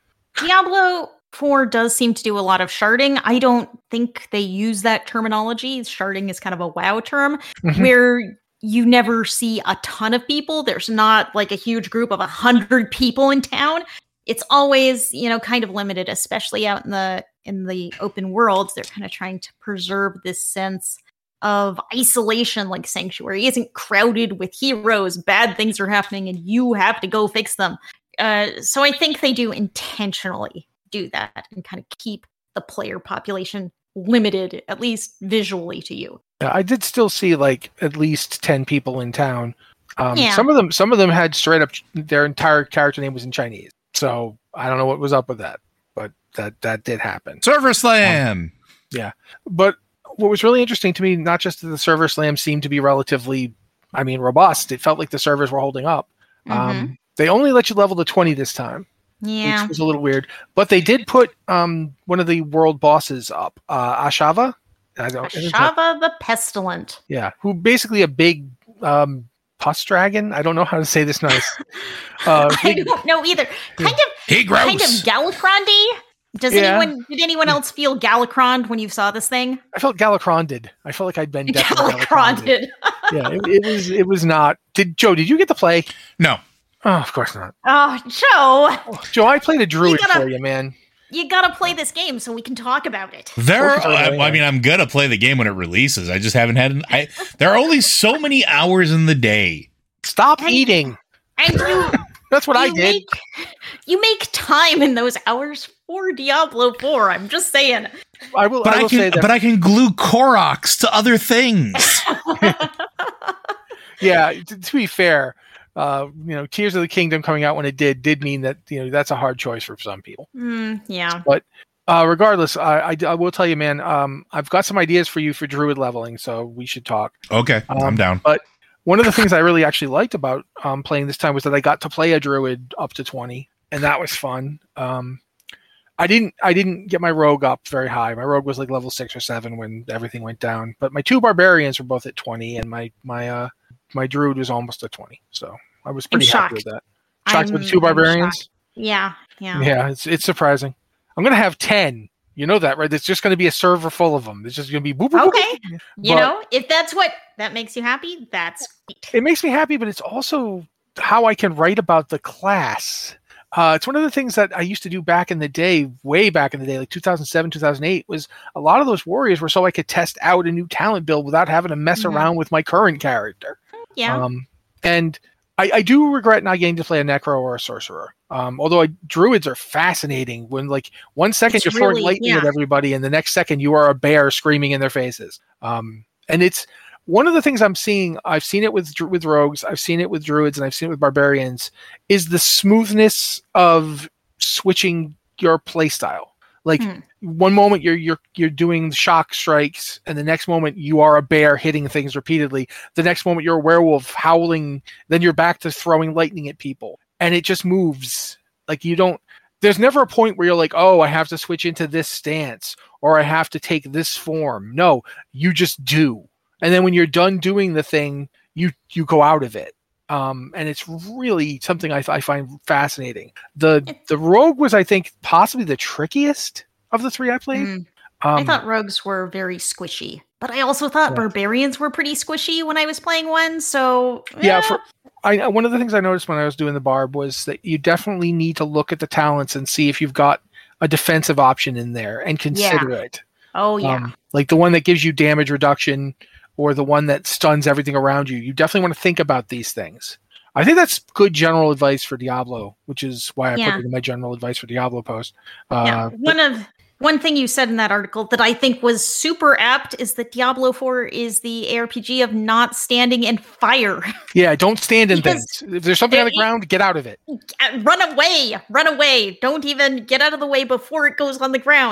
Diablo four does seem to do a lot of sharding. I don't think they use that terminology. Sharding is kind of a WoW term mm-hmm. where you never see a ton of people. There's not like a huge group of a hundred people in town. It's always, you know, kind of limited, especially out in the in the open worlds. They're kind of trying to preserve this sense of isolation, like Sanctuary isn't crowded with heroes. Bad things are happening and you have to go fix them. Uh, so I think they do intentionally do that and kind of keep the player population limited, at least visually, to you. Yeah, I did still see like at least ten people in town. Um, yeah. Some of them, some of them had straight up their entire character name was in Chinese. So I don't know what was up with that, but that that did happen. Server slam. Um, yeah, but what was really interesting to me, not just that the server slam seemed to be relatively, I mean, robust. It felt like the servers were holding up. Mm-hmm. Um, they only let you level to twenty this time. Yeah, which was a little weird. But they did put um, one of the world bosses up, uh, Ashava. I don't, Ashava the Pestilent. Yeah, who basically a big um, pus dragon. I don't know how to say this nice. Uh, I don't know either. Kind of, hey, gross. Kind of Galacrondy. Does yeah. anyone? Did anyone else feel Galacrond when you saw this thing? I felt Galacronded. I felt like I'd been Galacronded. yeah, it, it was. It was not. Did Joe? Did you get to play? No. Oh, of course not. Oh, Joe. Oh, Joe, I played a druid you gotta, for you, man. You gotta play this game so we can talk about it. There, are, I, I mean, I'm gonna play the game when it releases. I just haven't had. An, I there are only so many hours in the day. Stop and, eating. And you. That's what I did. Make, you make time in those hours for Diablo four. I'm just saying. I will. But I, will I can. say that. But I can glue Koroks to other things. Yeah. To, to be fair. Uh, you know, Tears of the Kingdom coming out when it did did mean that, you know, that's a hard choice for some people. Mm, yeah. But uh, regardless, I, I, I will tell you, man, um, I've got some ideas for you for druid leveling, so we should talk. Okay, um, I'm down. But one of the things I really actually liked about um, playing this time was that I got to play a druid up to twenty, and that was fun. Um, I didn't I didn't get my rogue up very high. My rogue was like level six or seven when everything went down. But my two barbarians were both at twenty, and my my uh, my druid was almost at twenty. So I was pretty happy with that. Shocked I'm, with the two barbarians? Yeah, yeah. Yeah, it's it's surprising. I'm going to have ten. You know that, right? It's just going to be a server full of them. It's just going to be boop, boop, okay. Boop, boop. You but know, if that's what that makes you happy, that's great. It makes me happy, but it's also how I can write about the class. Uh, it's one of the things that I used to do back in the day, way back in the day, like two thousand seven, two thousand eight, was a lot of those warriors were so I could test out a new talent build without having to mess mm-hmm. around with my current character. Yeah. Um, and I, I do regret not getting to play a necro or a sorcerer. Um, although I, druids are fascinating. When like one second it's you're throwing really, lightning yeah. at everybody, and the next second you are a bear screaming in their faces. Um, and it's one of the things I'm seeing. I've seen it with with rogues. I've seen it with druids, and I've seen it with barbarians. Is the smoothness of switching your playstyle. Like hmm. one moment you're you're you're doing shock strikes, and the next moment you are a bear hitting things repeatedly. The next moment you're a werewolf howling. Then you're back to throwing lightning at people, and it just moves. Like you don't. There's never a point where you're like, oh, I have to switch into this stance or I have to take this form. No, you just do, and then when you're done doing the thing, you you go out of it. Um, and it's really something I, I find fascinating. The the rogue was, I think, possibly the trickiest of the three I played. Mm. Um, I thought rogues were very squishy, but I also thought yeah. barbarians were pretty squishy when I was playing one. So yeah, yeah for, I, one of the things I noticed when I was doing the barb was that you definitely need to look at the talents and see if you've got a defensive option in there and consider yeah. it. Oh yeah, um, like the one that gives you damage reduction. Or the one that stuns everything around you. You definitely want to think about these things. I think that's good general advice for Diablo, which is why I yeah. put it in my general advice for Diablo post. Uh, yeah. One of one thing you said in that article that I think was super apt is that Diablo four is the A R P G of not standing in fire. Yeah, don't stand in things. If there's something on the ground, get out of it. Run away. Run away. Don't even get out of the way before it goes on the ground.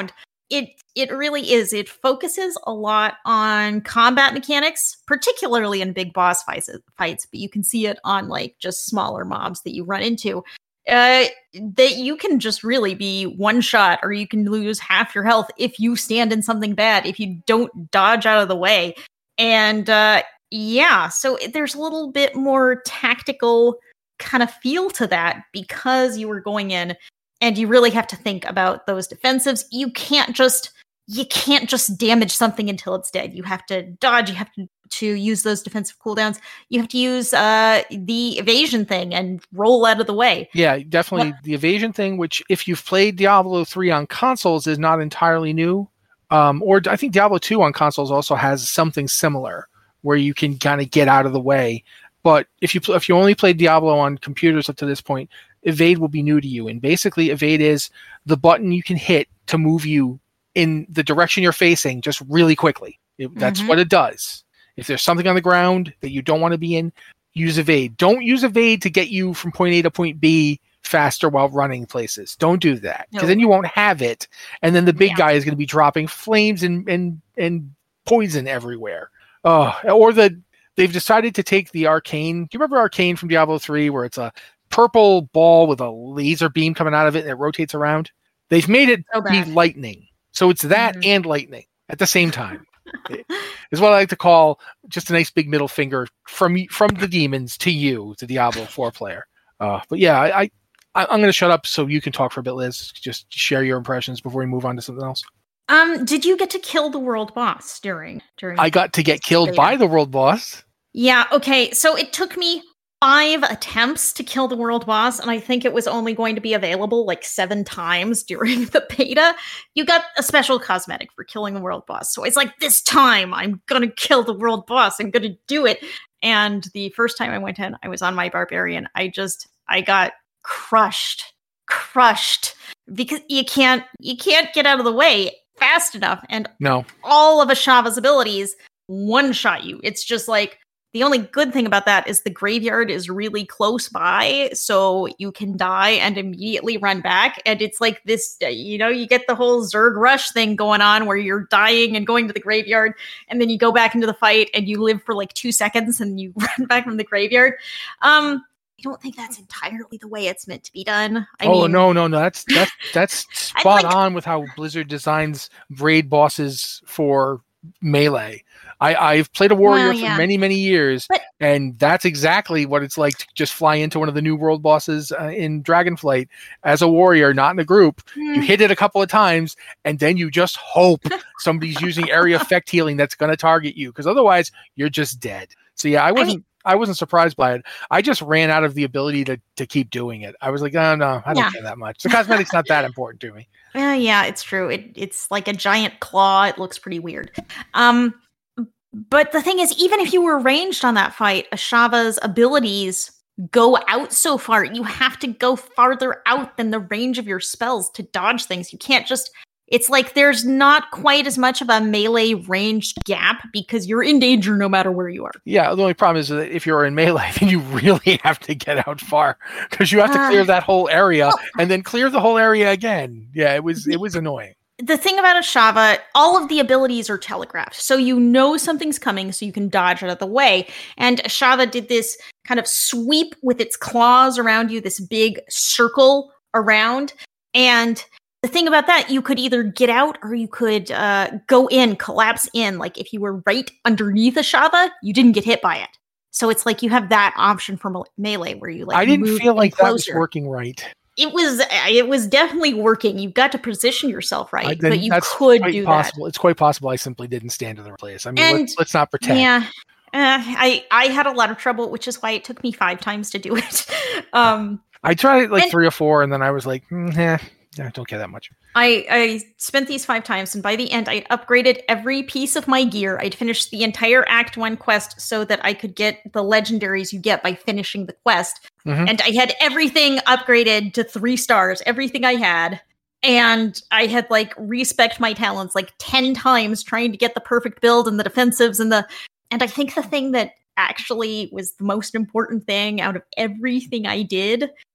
it it really is. It focuses a lot on combat mechanics, particularly in big boss fights, fights but you can see it on like just smaller mobs that you run into. Uh, that you can just really be one shot, or you can lose half your health if you stand in something bad, if you don't dodge out of the way. And uh, yeah, so there's a little bit more tactical kind of feel to that because you were going in and you really have to think about those defensives. You can't just you can't just damage something until it's dead. You have to dodge. You have to, to use those defensive cooldowns. You have to use uh, the evasion thing and roll out of the way. Yeah, definitely what? The evasion thing, which if you've played Diablo three on consoles is not entirely new. Um, or I think Diablo two on consoles also has something similar where you can kind of get out of the way. But if you if you only played Diablo on computers up to this point, evade will be new to you. And basically, evade is the button you can hit to move you in the direction you're facing just really quickly. It, that's mm-hmm. what it does. If there's something on the ground that you don't want to be in, use evade. Don't use evade to get you from point A to point B faster while running places. Don't do that, because no. then you won't have it. And then the big yeah. guy is going to be dropping flames and, and, and poison everywhere. Oh, or the they've decided to take the arcane. Do you remember arcane from Diablo three where it's a purple ball with a laser beam coming out of it and it rotates around? They've made it so be lightning. So it's that mm-hmm. and lightning at the same time. It's what I like to call just a nice big middle finger from from the demons to you, the Diablo four player. Uh, but yeah, I, I, I'm going to shut up so you can talk for a bit, Liz. Just share your impressions before we move on to something else. Um, did you get to kill the world boss during? during I got to get killed later? by the world boss. Yeah, okay. So it took me five attempts to kill the world boss, and I think it was only going to be available like seven times during the beta. You got a special cosmetic for killing the world boss. So it's like, this time I'm gonna kill the world boss. I'm gonna do it. And the first time I went in, I was on my barbarian. I just, I got crushed, crushed because you can't, you can't get out of the way fast enough. And no, all of Ashava's abilities one-shot you. It's just like, the only good thing about that is the graveyard is really close by, so you can die and immediately run back. And it's like this, you know, you get the whole Zerg rush thing going on where you're dying and going to the graveyard, and then you go back into the fight and you live for like two seconds and you run back from the graveyard. Um, I don't think that's entirely the way it's meant to be done. I oh mean, no, no, no! That's that's that's spot like, on with how Blizzard designs raid bosses for Melee. I, I've played a warrior well, yeah. for many, many years, but, and that's exactly what it's like to just fly into one of the new world bosses uh, in Dragonflight as a warrior, not in a group. Mm. You hit it a couple of times, and then you just hope somebody's using area effect healing that's going to target you, because otherwise you're just dead. So yeah, I wasn't. I mean, I wasn't surprised by it. I just ran out of the ability to, to keep doing it. I was like, oh, no, I don't yeah. care that much. The cosmetic's not that important to me. Uh, yeah, it's true. It, it's like a giant claw. It looks pretty weird. Um, but the thing is, even if you were ranged on that fight, Ashava's abilities go out so far. You have to go farther out than the range of your spells to dodge things. You can't just... It's like there's not quite as much of a melee ranged gap because you're in danger no matter where you are. Yeah, the only problem is that if you're in melee, then you really have to get out far because you have to clear uh, that whole area well, and then clear the whole area again. Yeah, it was it was annoying. The thing about Ashava, all of the abilities are telegraphed. So you know something's coming so you can dodge out of the way. And Ashava did this kind of sweep with its claws around you, this big circle around. And the thing about that, you could either get out or you could uh, go in, collapse in. Like if you were right underneath Ashava, you didn't get hit by it. So it's like you have that option for melee where you like. I didn't move feel like closer. That was working right. It was. It was definitely working. You've got to position yourself right, I, but you could do possible. that. It's quite possible. I simply didn't stand in the place. I mean, and, let's, let's not pretend. Yeah. Uh, I I had a lot of trouble, which is why it took me five times to do it. um, I tried like and, three or four, and then I was like, mm, eh, I don't care that much. I, I spent these five times, and by the end, I upgraded every piece of my gear. I'd finished the entire Act one quest so that I could get the legendaries you get by finishing the quest. Mm-hmm. And I had everything upgraded to three stars, everything I had. And I had, like, respect my talents, like, ten times trying to get the perfect build and the defensives and the... And I think the thing that actually was the most important thing out of everything I did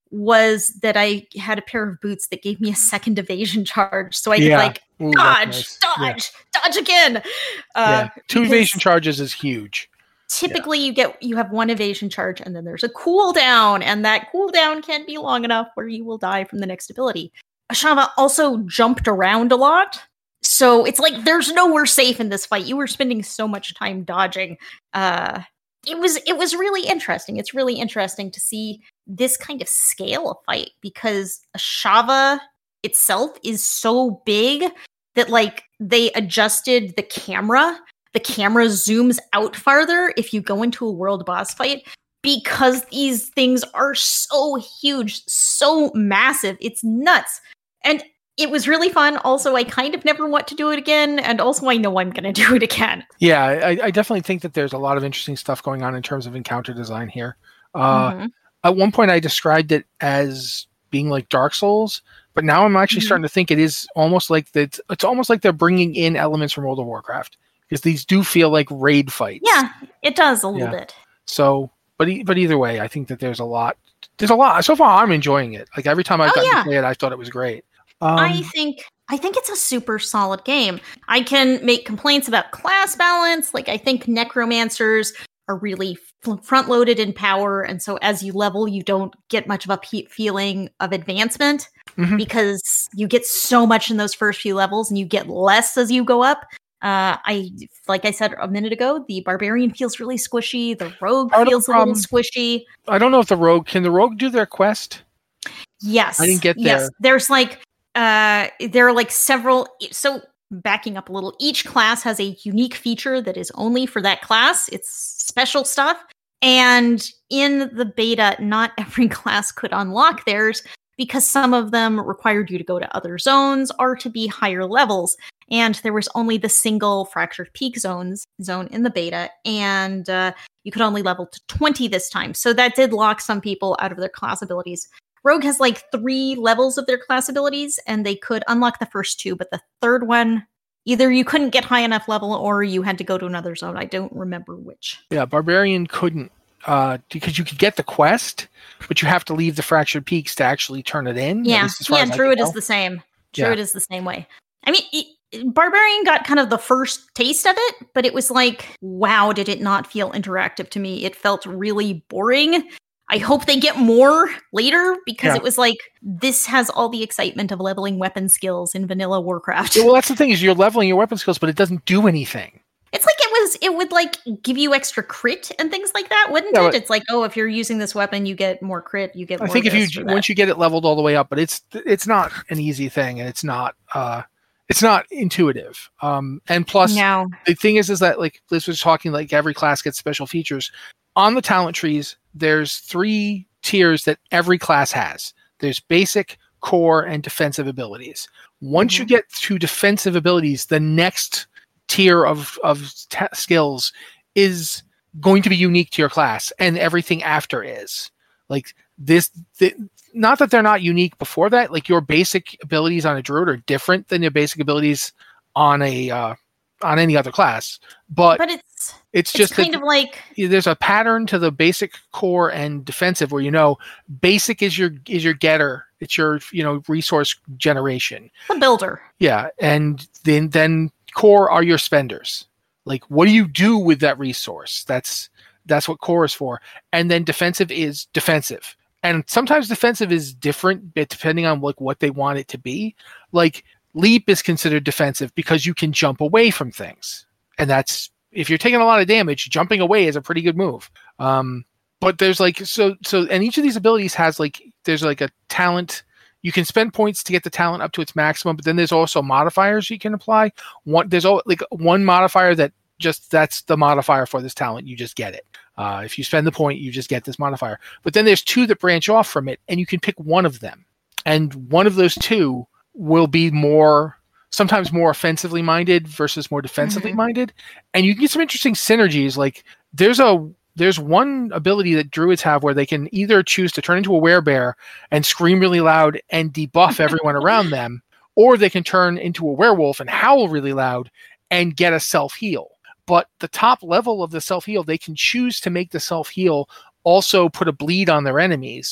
was that I had a pair of boots that gave me a second evasion charge, so I could Yeah. like Ooh, dodge, that's nice. dodge, dodge again. Uh, yeah. Two because evasion charges is huge. Typically, you get you have one evasion charge, and then there's a cooldown, and that cooldown can be long enough where you will die from the next ability. Ashava also jumped around a lot, so it's like there's nowhere safe in this fight. You were spending so much time dodging. Uh, it was it was really interesting. It's really interesting to see this kind of scale of fight because Ashava itself is so big that like they adjusted the camera. The camera zooms out farther if you go into a world boss fight because these things are so huge, so massive. It's nuts. And it was really fun. Also, I kind of never want to do it again. And also, I know I'm going to do it again. Yeah, I, I definitely think that there's a lot of interesting stuff going on in terms of encounter design here. Uh, mm-hmm. At one point, I described it as being like Dark Souls, but now I'm actually mm-hmm. starting to think it is almost like that. It's almost like they're bringing in elements from World of Warcraft. Because these do feel like raid fights. Yeah, it does a little yeah. bit. So, but e- but either way, I think that there's a lot. There's a lot. So far, I'm enjoying it. Like every time I've oh, gotten yeah. to play it, I thought it was great. Um, I think I think it's a super solid game. I can make complaints about class balance. Like I think necromancers are really f- front loaded in power, and so as you level, you don't get much of a pe- feeling of advancement mm-hmm. because you get so much in those first few levels, and you get less as you go up. Uh, I like I said a minute ago, the barbarian feels really squishy. The rogue Part feels the a little squishy. I don't know if the rogue can the rogue do their quest. Yes, I didn't get there. Yes, there's like uh, there are like several. So backing up a little, each class has a unique feature that is only for that class. It's special stuff, and in the beta, not every class could unlock theirs because some of them required you to go to other zones or to be higher levels. And there was only the single Fractured Peak zones zone in the beta, and uh, you could only level to twenty this time. So that did lock some people out of their class abilities. Rogue has like three levels of their class abilities, and they could unlock the first two, but the third one, either you couldn't get high enough level or you had to go to another zone. I don't remember which. Yeah, Barbarian couldn't, uh, because you could get the quest, but you have to leave the Fractured Peaks to actually turn it in. Yeah, yeah, Druid is the same. Druid yeah. is the same way. I mean... It, Barbarian got kind of the first taste of it, but it was like, wow, did it not feel interactive to me? It felt really boring. I hope they get more later because yeah. it was like, this has all the excitement of leveling weapon skills in vanilla Warcraft. Yeah, well, that's the thing is you're leveling your weapon skills, but it doesn't do anything. It's like it was, it would like give you extra crit and things like that, wouldn't yeah, it? It's like, oh, if you're using this weapon, you get more crit, you get more I think if you, once you get it leveled all the way up, but it's, it's not an easy thing and it's not, uh, It's not intuitive. Um, and plus, no. the thing is, is that like Liz was talking, like every class gets special features. On the talent trees, there's three tiers that every class has. There's basic, core, and defensive abilities. Once mm-hmm. you get to defensive abilities, the next tier of, of t- skills is going to be unique to your class, and everything after is. Like this... The, not that they're not unique before that. Like your basic abilities on a druid are different than your basic abilities on a uh, on any other class. But but it's it's just it's kind that, of like there's a pattern to the basic, core, and defensive where you know basic is your is your getter. It's your you know resource generation. The builder. Yeah, and then then core are your spenders. Like what do you do with that resource? That's that's what core is for. And then defensive is defensive. And sometimes defensive is different depending on like what they want it to be. Like leap is considered defensive because you can jump away from things. And that's, if you're taking a lot of damage, jumping away is a pretty good move. Um, but there's like, so, so, and each of these abilities has like, there's like a talent. You can spend points to get the talent up to its maximum, but then there's also modifiers you can apply. One, there's all, like one modifier that just, that's the modifier for this talent. You just get it. Uh, if you spend the point, you just get this modifier. But then there's two that branch off from it, and you can pick one of them. And one of those two will be more, sometimes more offensively minded versus more defensively mm-hmm. minded. And you can get some interesting synergies. Like there's a there's one ability that druids have where they can either choose to turn into a werebear and scream really loud and debuff everyone around them, or they can turn into a werewolf and howl really loud and get a self-heal. But the top level of the self-heal, they can choose to make the self-heal also put a bleed on their enemies,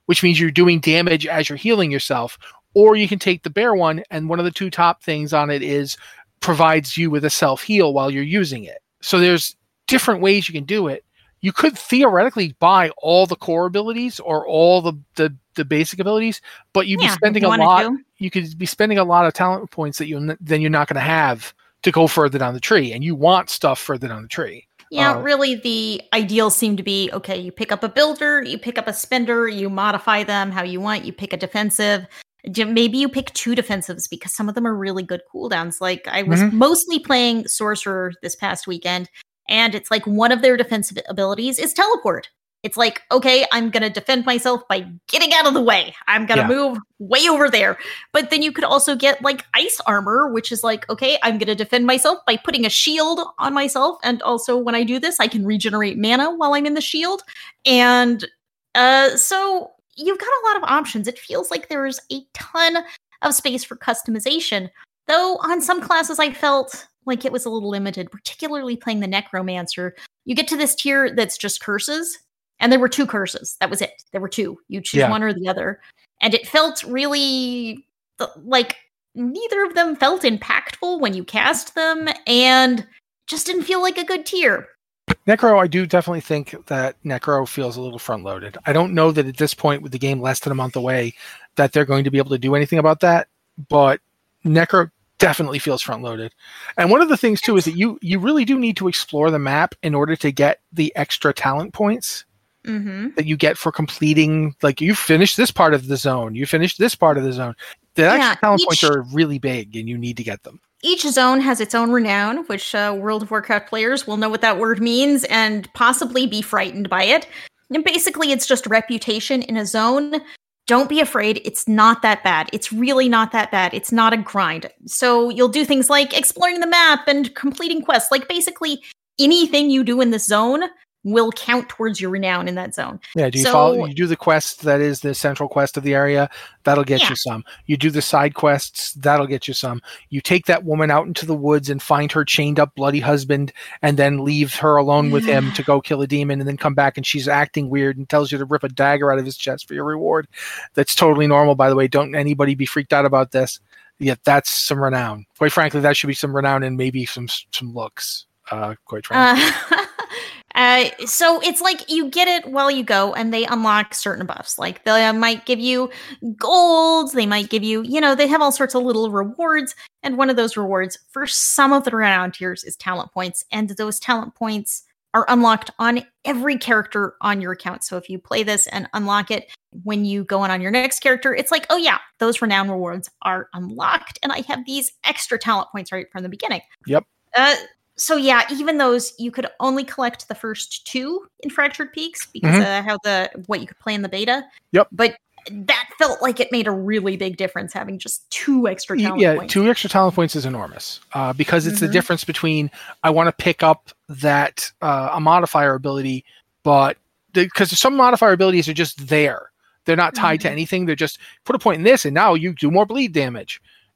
which means you're doing damage as you're healing yourself. Or you can take the bear one, and one of the two top things on it is provides you with a self-heal while you're using it. So there's different ways you can do it. You could theoretically buy all the core abilities or all the, the, the basic abilities, but you'd Yeah, be spending if a you wanted lot. to. You could be spending a lot of talent points that you then you're not going to have to go further down the tree, and you want stuff further down the tree. Yeah, Uh, really the ideals seem to be, okay, you pick up a builder, you pick up a spender, you modify them how you want, you pick a defensive. J- Maybe you pick two defensives because some of them are really good cooldowns. Like I was Mhm. mostly playing Sorcerer this past weekend, and it's like one of their defensive abilities is teleport. It's like, okay, I'm going to defend myself by getting out of the way. I'm going to Yeah. move way over there. But then you could also get like ice armor, which is like, okay, I'm going to defend myself by putting a shield on myself. And also when I do this, I can regenerate mana while I'm in the shield. And uh, so you've got a lot of options. It feels like there's a ton of space for customization. Though on some classes I felt like it was a little limited, particularly playing the Necromancer. You get to this tier that's just curses. And there were two curses. That was it. There were two. You choose Yeah. one or the other. And it felt really th- like neither of them felt impactful when you cast them and just didn't feel like a good tier. Necro, I do definitely think that Necro feels a little front-loaded. I don't know that at this point, with the game less than a month away, that they're going to be able to do anything about that. But Necro definitely feels front-loaded. And one of the things, too, is that you you really do need to explore the map in order to get the extra talent points Mm-hmm. that you get for completing. Like, you finished this part of the zone. You finished this part of the zone. The extra Yeah, talent each- points are really big, and you need to get them. Each zone has its own renown, which uh, World of Warcraft players will know what that word means and possibly be frightened by it. And basically, it's just reputation in a zone. Don't be afraid. It's not that bad. It's really not that bad. It's not a grind. So you'll do things like exploring the map and completing quests. Like basically anything you do in this zone will count towards your renown in that zone. Yeah, do you So- follow? You do the quest that is the central quest of the area. That'll get Yeah. you some. You do the side quests. That'll get you some. You take that woman out into the woods and find her chained up, bloody husband, and then leave her alone with him to go kill a demon, and then come back and she's acting weird and tells you to rip a dagger out of his chest for your reward. That's totally normal, by the way. Don't anybody be freaked out about this. Yet that's some renown. Quite frankly, that should be some renown and maybe some some looks. Uh, quite frankly. Uh, uh, so it's like you get it while you go, and they unlock certain buffs. Like they might give you golds, they might give you, you know, they have all sorts of little rewards. And one of those rewards for some of the renown tiers is talent points, and those talent points are unlocked on every character on your account. So if you play this and unlock it when you go on on your next character, it's like, oh yeah, those renown rewards are unlocked, and I have these extra talent points right from the beginning. Yep. Uh, so yeah, even those you could only collect the first two in Fractured Peaks because Mhm. uh, how the what you could play in the beta. Yep. But that felt like it made a really big difference having just two extra Y- talent yeah, points. two extra talent points is enormous uh, because it's the Mhm. difference between I want to pick up that uh, a modifier ability, but because some modifier abilities are just there, they're not tied to Mhm. anything. They're just put a point in this, and now you do more bleed damage.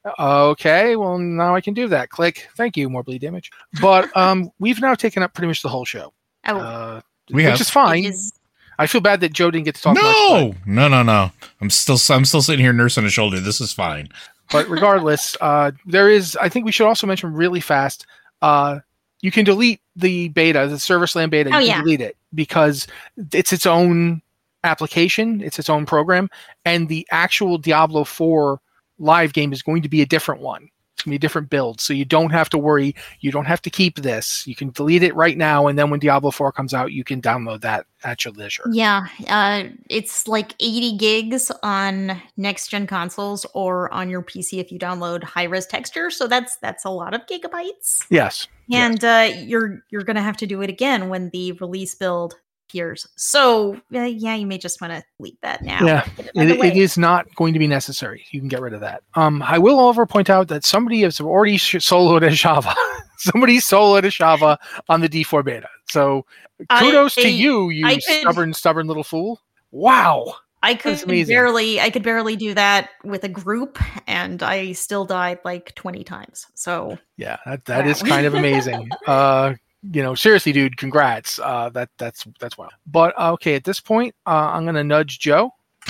Okay, well now I can do that. Click, thank you, more bleed damage. But um, we've now taken up pretty much the whole show, Oh, uh, We which have. is fine. it is- I feel bad that Joe didn't get to talk much. No, no, no, no. I'm still, I'm still sitting here nursing a shoulder. This is fine. But regardless, uh, there is, I think we should also mention really fast, uh, you can delete the beta, the Service Land beta. Oh, you yeah. can delete it because it's its own application, it's its own program, and the actual Diablo four live game is going to be a different one. It's going to be a different build. So you don't have to worry. You don't have to keep this. You can delete it right now, and then when Diablo four comes out, you can download that at your leisure. Yeah, uh, it's like eighty gigs on next gen consoles or on your P C if you download high res texture. So that's that's a lot of gigabytes. Yes. And uh, you're you're gonna have to do it again when the release build appears. So uh, yeah, you may just want to delete that now. Yeah, Get it out of It, the way. it is not going to be necessary. You can get rid of that. Um, I will, however, point out that somebody has already sh- soloed a Shava. somebody soloed a Shava on the D four beta. So kudos I- to you, you I could- stubborn, stubborn little fool. Wow. I That's could amazing. barely I could barely do that with a group, and I still died like twenty times. So Yeah, that, that Wow. is kind of amazing. uh, you know, seriously, dude, congrats. Uh, that that's that's wild. But uh, okay, at this point, uh, I'm gonna nudge Joe.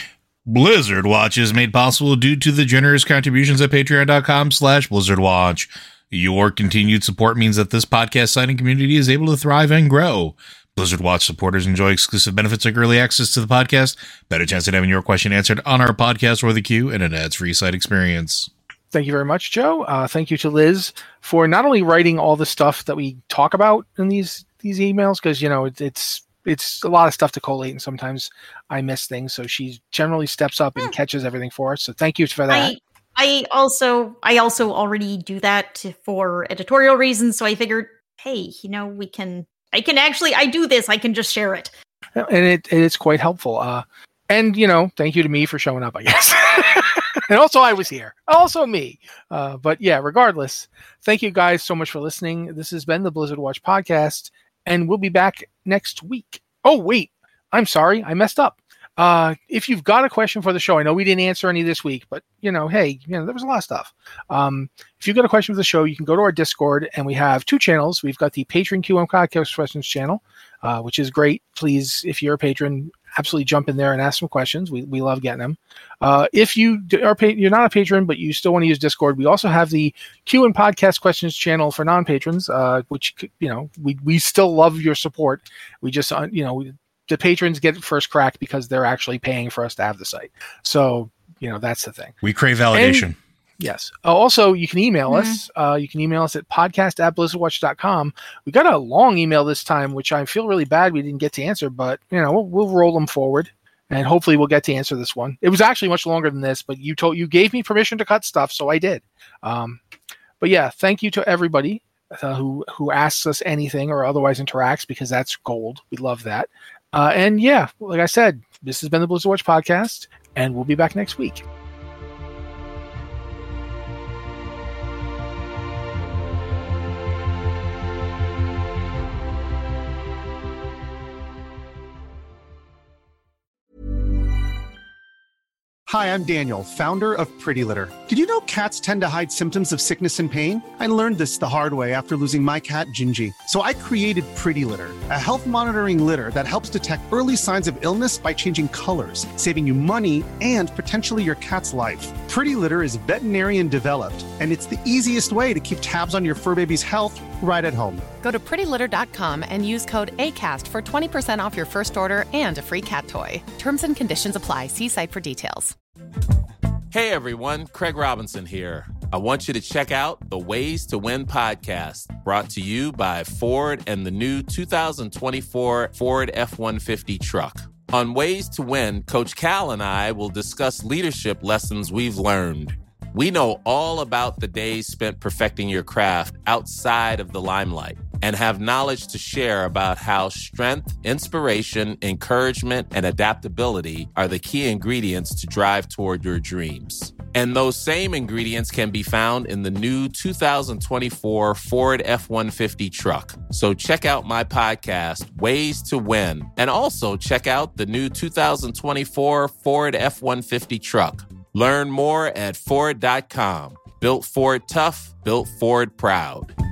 Blizzard Watch is made possible due to the generous contributions at patreon.com slash blizzardwatch. Your continued support means that this podcast site and community is able to thrive and grow. Blizzard Watch supporters enjoy exclusive benefits like early access to the podcast, better chance at having your question answered on our podcast or the queue, and an ads-free site experience. Thank you very much, Joe. Uh, thank you to Liz for not only writing all the stuff that we talk about in these these emails, because, you know, it, it's it's a lot of stuff to collate, and sometimes I miss things. So she generally steps up and catches everything for us. So thank you for that. I, I also I also already do that to, for editorial reasons. So I figured, hey, you know, we can I can actually I do this. I can just share it, and it it is quite helpful. Uh, and you know, thank you to me for showing up, I guess. And also I was here. Also me. Uh, but yeah, regardless, thank you guys so much for listening. This has been the Blizzard Watch podcast, and we'll be back next week. Oh, wait. I'm sorry. I messed up. Uh, if you've got a question for the show, I know we didn't answer any this week, but, you know, hey, you know, there was a lot of stuff. Um, if you've got a question for the show, you can go to our Discord, and we have two channels. We've got the Patreon Q M Podcast Questions channel, uh, which is great. Please, if you're a patron, absolutely jump in there and ask some questions. We we love getting them. Uh, if you are pa- you're not a patron, but you still want to use Discord, we also have the Q and Podcast Questions channel for non-patrons, uh, which, you know, we we still love your support. We just, uh, you know, we, the patrons get first crack because they're actually paying for us to have the site. So, you know, that's the thing. We crave validation. And, yes. Uh, also, you can email mm-hmm. us. Uh, you can email us at podcast at blizzardwatch dot com. We got a long email this time, which I feel really bad we didn't get to answer, but, you know, we'll, we'll roll them forward, and hopefully we'll get to answer this one. It was actually much longer than this, but you told you gave me permission to cut stuff, so I did. Um, but yeah, thank you to everybody uh, who who asks us anything or otherwise interacts, because that's gold. We love that. Uh, and yeah, like I said, this has been the Blizzard Watch podcast, and we'll be back next week. Hi, I'm Daniel, founder of Pretty Litter. Did you know cats tend to hide symptoms of sickness and pain? I learned this the hard way after losing my cat, Gingy. So I created Pretty Litter, a health monitoring litter that helps detect early signs of illness by changing colors, saving you money and potentially your cat's life. Pretty Litter is veterinarian developed, and it's the easiest way to keep tabs on your fur baby's health right at home. Go to pretty litter dot com and use code ACAST for twenty percent off your first order and a free cat toy. Terms and conditions apply. See site for details. Hey everyone, Craig Robinson here. I want you to check out the Ways to Win podcast, brought to you by Ford and the new two thousand twenty-four Ford F one fifty truck. On Ways to Win, Coach Cal and I will discuss leadership lessons we've learned. We know all about the days spent perfecting your craft outside of the limelight, and have knowledge to share about how strength, inspiration, encouragement, and adaptability are the key ingredients to drive toward your dreams. And those same ingredients can be found in the new two thousand twenty-four Ford F one fifty truck. So check out my podcast, Ways to Win, and also check out the new two thousand twenty-four Ford F one fifty truck. Learn more at Ford dot com. Built Ford tough, built Ford proud.